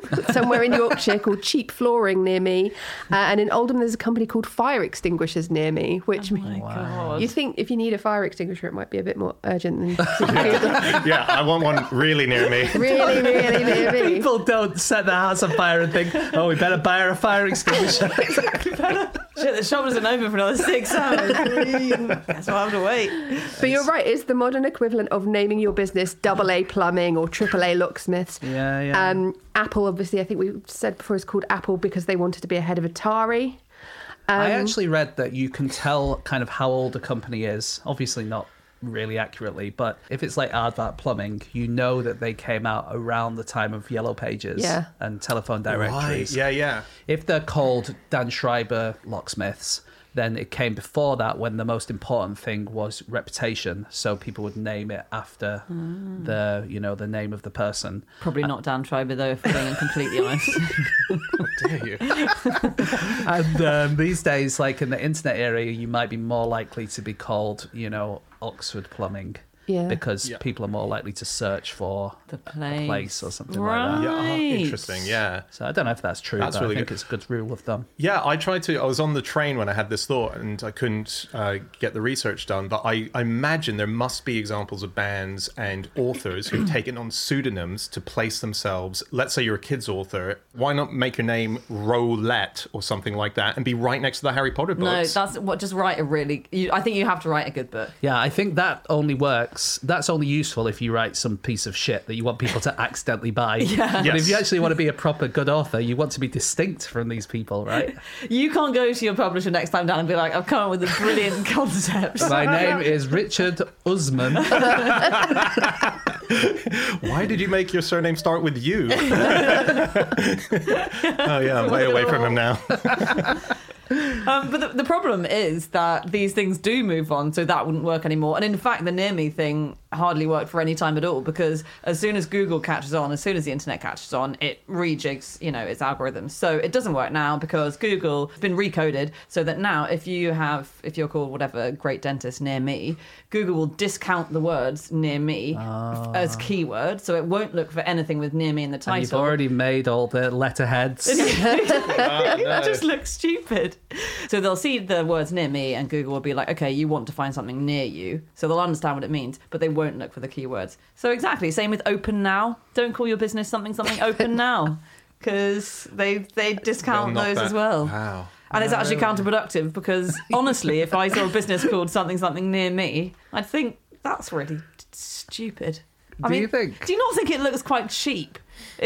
somewhere in Yorkshire called Cheap Flooring near me. And in Oldham, there's a company called Fire Extinguishers near me, which
God.
you think if you need a fire extinguisher, it might be a bit more urgent than
Yeah, I want one really near me.
really, really near me.
People don't set their house on fire and think, oh, we better buy her a fire extinguisher.
Shit, the shop isn't open for another 6 hours. Guess I'll have to wait.
But you're right, it's the modern equivalent of naming your business AA Plumbing or AAA Locksmiths.
Yeah.
Apple, obviously, I think we said before, is called Apple because they wanted to be ahead of Atari.
I actually read that you can tell kind of how old a company is. Obviously not really accurately, but if it's like Aardvark Plumbing, you know that they came out around the time of Yellow Pages and telephone directories.
Right. Yeah.
If they're called Dan Schreiber Locksmiths, then it came before that, when the most important thing was reputation. So people would name it after the name of the person.
Probably not Dan Schreiber, though, if we're being completely honest.
How dare you?
And these days, like in the internet area, you might be more likely to be called, Oxford Plumbing.
Yeah.
Because people are more likely to search for
The
a place or something
Right.
like that.
Yeah, interesting. Yeah.
So I don't know if that's true,
That's
but
really
I think
good.
it's a good rule of thumb.
Yeah, I was on the train when I had this thought and I couldn't get the research done, but I imagine there must be examples of bands and authors who've taken on pseudonyms to place themselves. Let's say you're a kid's author. Why not make your name Rowlett or something like that and be right next to the Harry Potter
No,
books?
just write a really... I think you have to write a good book.
Yeah, I think that only works. That's only useful if you write some piece of shit that you want people to accidentally buy.
Yeah.
But
Yes.
if you actually want to be a proper good author, you want to be distinct from these people, right?
You can't go to your publisher next time down and be like, I've come up with a brilliant concept.
My name is Richard Usman.
Why did you make your surname start with you? Oh yeah, I'm way away from him now.
But the problem is that these things do move on, so that wouldn't work anymore. And in fact, the near me thing hardly worked for any time at all, because as soon as Google catches on, as soon as the internet catches on, it rejigs, its algorithms. So it doesn't work now because Google has been recoded so that now if you're called whatever great dentist near me, Google will discount the words near me as keywords, so it won't look for anything with near me in the title.
And you've already made all the letterheads.
That just looks stupid. So they'll see the words near me and Google will be like, okay, you want to find something near you. So they'll understand what it means, but they won't look for the keywords. So exactly, same with open now. Don't call your business something open now, because they discount
They'll knock
those
that-
as well.
Wow.
And it's actually counterproductive, because honestly, if I saw a business called something near me, I'd think that's really stupid.
Do you think?
Do you not think it looks quite cheap?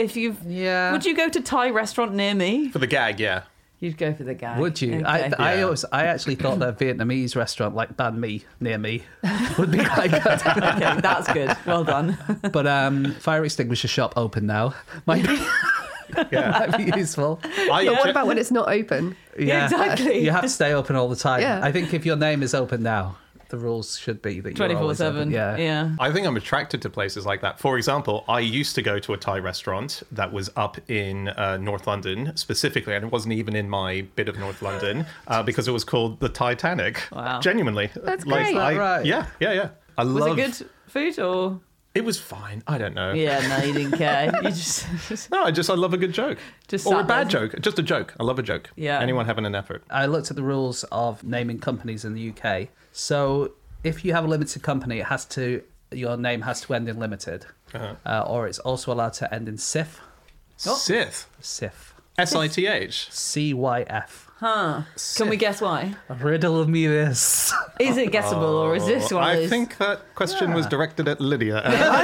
Yeah.
Would you go to Thai restaurant near me?
For the gag, yeah.
You'd go for the gag.
Would you?
Okay.
I actually thought that Vietnamese restaurant like Banh Mi near me would be quite good.
Okay, that's good. Well done.
But fire extinguisher shop open now might be, might be useful.
But what about when it's not open?
Yeah, exactly.
You have to stay open all the time.
Yeah.
I think if your name is open now, the rules should be that you're always
24/7.
open.
Yeah.
I think I'm attracted to places like that. For example, I used to go to a Thai restaurant that was up in North London specifically, and it wasn't even in my bit of North London because it was called the Titanic.
Wow.
Genuinely.
That's great. Is that
right?
Yeah. I
Was
love
it good food or?
It was fine. I don't know.
Yeah, no, you didn't care. You just
No, I love a good joke.
Just
or a
sat
bad
there.
joke. Just a joke. I love a joke.
Yeah.
Anyone having an effort.
I looked at the rules of naming companies in the UK. So if you have a limited company, your name has to end in limited, or it's also allowed to end in SIF.
Sith.
SIF.
SITH.
CYF.
Huh. Can we guess why?
Riddle me this.
Is it guessable or is this one of
I
those?
think that question was directed at Lydia.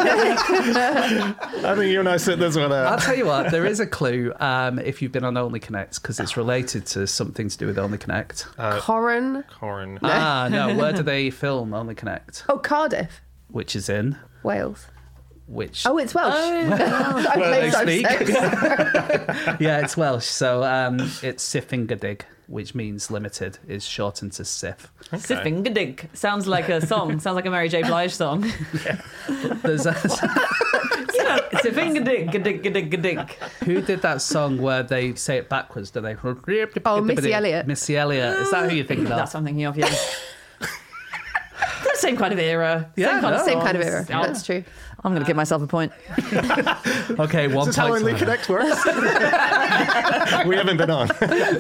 I think you and I sit this one
I'll
out.
tell you what, there is a clue if you've been on Only Connect, because it's related to something to do with Only Connect.
Corin.
Corin.
No, where do they film Only Connect?
Oh, Cardiff,
Which is in?
Wales.
Which?
Oh, it's Welsh. I
Where they
played
speak.
sex.
Yeah, it's Welsh. So it's Siffingadig, which means limited, is shortened to Sif.
Siffingadig. Sounds like a song. Sounds like a Mary J. Blige song.
There's a,
Siffingadig, gadig, gadig, gadig.
who did that song where they say it backwards? Do they?
Oh, Missy Elliott.
Missy Elliott. Is that who you're thinking of?
That's what I'm thinking of, yeah. same kind of era.
Yeah,
Same kind of era.
Yeah.
That's true.
I'm going to give myself a point.
Okay, 1
Is this how
point.
Only Connect works? We haven't been on.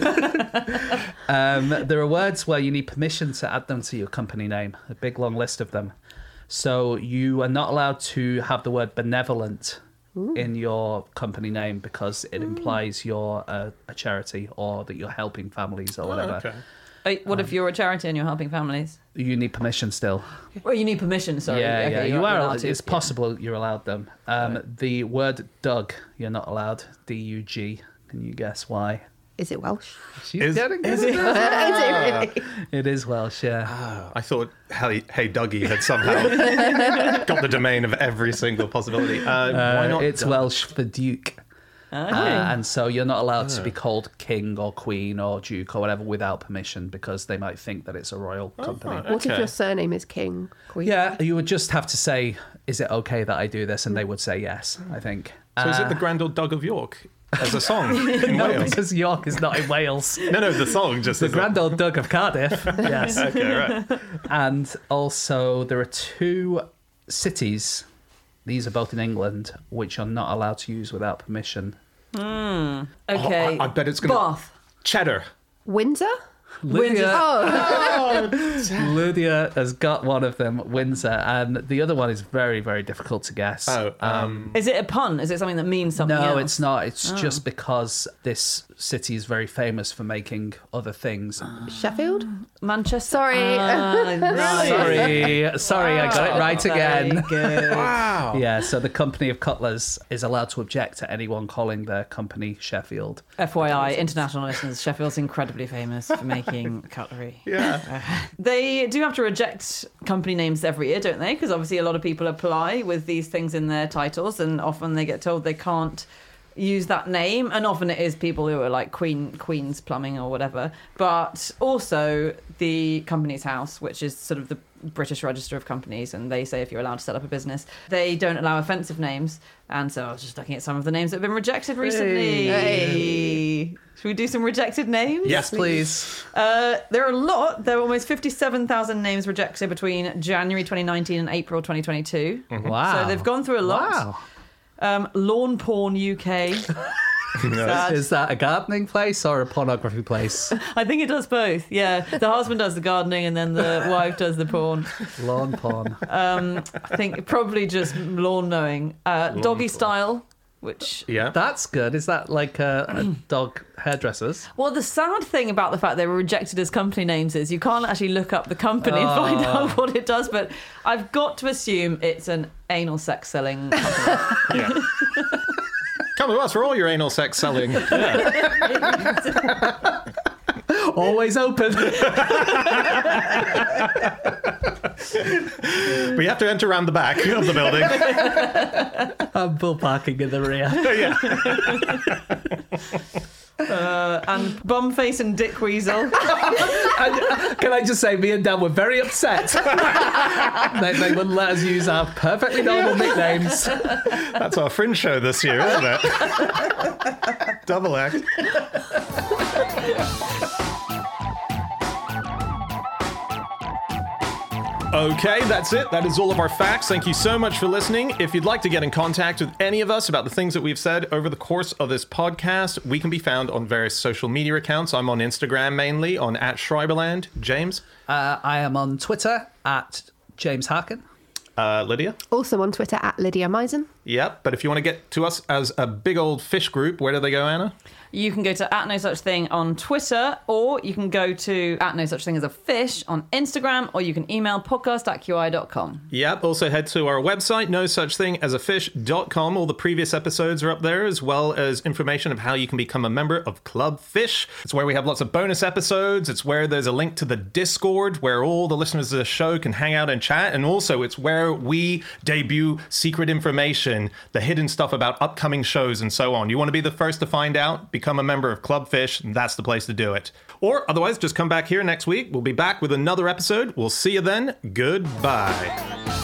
There are words where you need permission to add them to your company name, a big long list of them. So you are not allowed to have the word benevolent in your company name because it implies you're a charity or that you're helping families or whatever.
Okay.
What if you're a charity and you're helping families?
You need permission still.
Well, you need permission, sorry.
Yeah,
Okay,
yeah.
you're
You are.
allowed to.
It's possible you're allowed them. The word Doug, you're not allowed. D-U-G. Can you guess why?
Is it Welsh?
She's getting good.
Is it really?
It is Welsh, yeah.
I thought Hey Dougie had somehow got the domain of every single possibility. Why not?
It's Welsh for Duke.
Okay.
And so you're not allowed to be called king or queen or duke or whatever without permission because they might think that it's a royal company.
right.
What if
Okay.
your surname is King? Queen?
Yeah, you would just have to say, is it okay that I do this? And they would say yes, I think.
So is it the Grand Old Doug of York as a song in
No,
Wales?
because York is not in Wales.
No, the song just
The
is
Grand Old Doug of Cardiff, yes.
Okay, right.
And also, there are 2 cities, these are both in England, which are not allowed to use without permission.
Okay.
I bet it's going to...
Bath.
Cheddar.
Windsor?
Lydia,
Oh,
Lydia has got one of them, Windsor, and the other one is very, very difficult to guess.
Is it a pun? Is it something that means something else?
No, it's not. It's just because this city is very famous for making other things.
Sheffield?
Manchester.
Sorry.
Right.
Sorry, I got it right
Very
again.
good.
Wow.
Yeah, so the company of cutlers is allowed to object to anyone calling their company Sheffield.
FYI, international listeners, Sheffield's incredibly famous for making cutlery.
Yeah.
They do have to reject company names every year, don't they? Because obviously a lot of people apply with these things in their titles, and often they get told they can't use that name, and often it is people who are like Queen's Plumbing or whatever. But also the Companies House, which is sort of the British Register of Companies, and they say if you're allowed to set up a business, they don't allow offensive names. And so I was just looking at some of the names that have been rejected recently.
Hey.
Should we do some rejected names?
Yes, please.
There are a lot. There were almost 57,000 names rejected between January 2019 and April 2022.
Wow.
So they've gone through a lot.
Wow.
Lawn Porn UK. Sad.
Is that a gardening place or a pornography place?
I think it does both. Yeah, the husband does the gardening and then the wife does the porn.
Lawn porn.
I think probably just lawn knowing. Doggy Style, which...
Yeah.
That's good. Is that like a dog hairdressers?
Well, the sad thing about the fact they were rejected as company names is you can't actually look up the company and find out what it does, but I've got to assume it's an anal sex selling company.
Yeah. Come to us for all your anal sex selling.
Always open.
But you have to enter around the back of the building.
I'm bull parking in the rear.
Yeah.
And Bumface and Dick Weasel.
And can I just say, me and Dan were very upset. They wouldn't let us use our perfectly normal nicknames.
That's our fringe show this year, isn't it? Double act. Okay, that's it. That is all of our facts. Thank you so much for listening. If you'd like to get in contact with any of us about the things that we've said over the course of this podcast, we can be found on various social media accounts. I'm on Instagram mainly, on @Schreiberland. James?
I am on Twitter @James Harkin.
Lydia?
also on Twitter @Lydia Meisen.
Yep, but if you want to get to us as a big old fish group, where do they go, Anna?
You can go to @NoSuchThing on Twitter, or you can go to @NoSuchThingAsAFish on Instagram, or you can email podcast@qi.com.
Yep, also head to our website, nosuchthingasafish.com. All the previous episodes are up there, as well as information of how you can become a member of Club Fish. It's where we have lots of bonus episodes. It's where there's a link to the Discord, where all the listeners of the show can hang out and chat. And also, it's where we debut secret information, the hidden stuff about upcoming shows and so on. You want to be the first to find out? Become a member of Club Fish, and that's the place to do it. Or otherwise, just come back here next week. We'll be back with another episode. We'll see you then. Goodbye.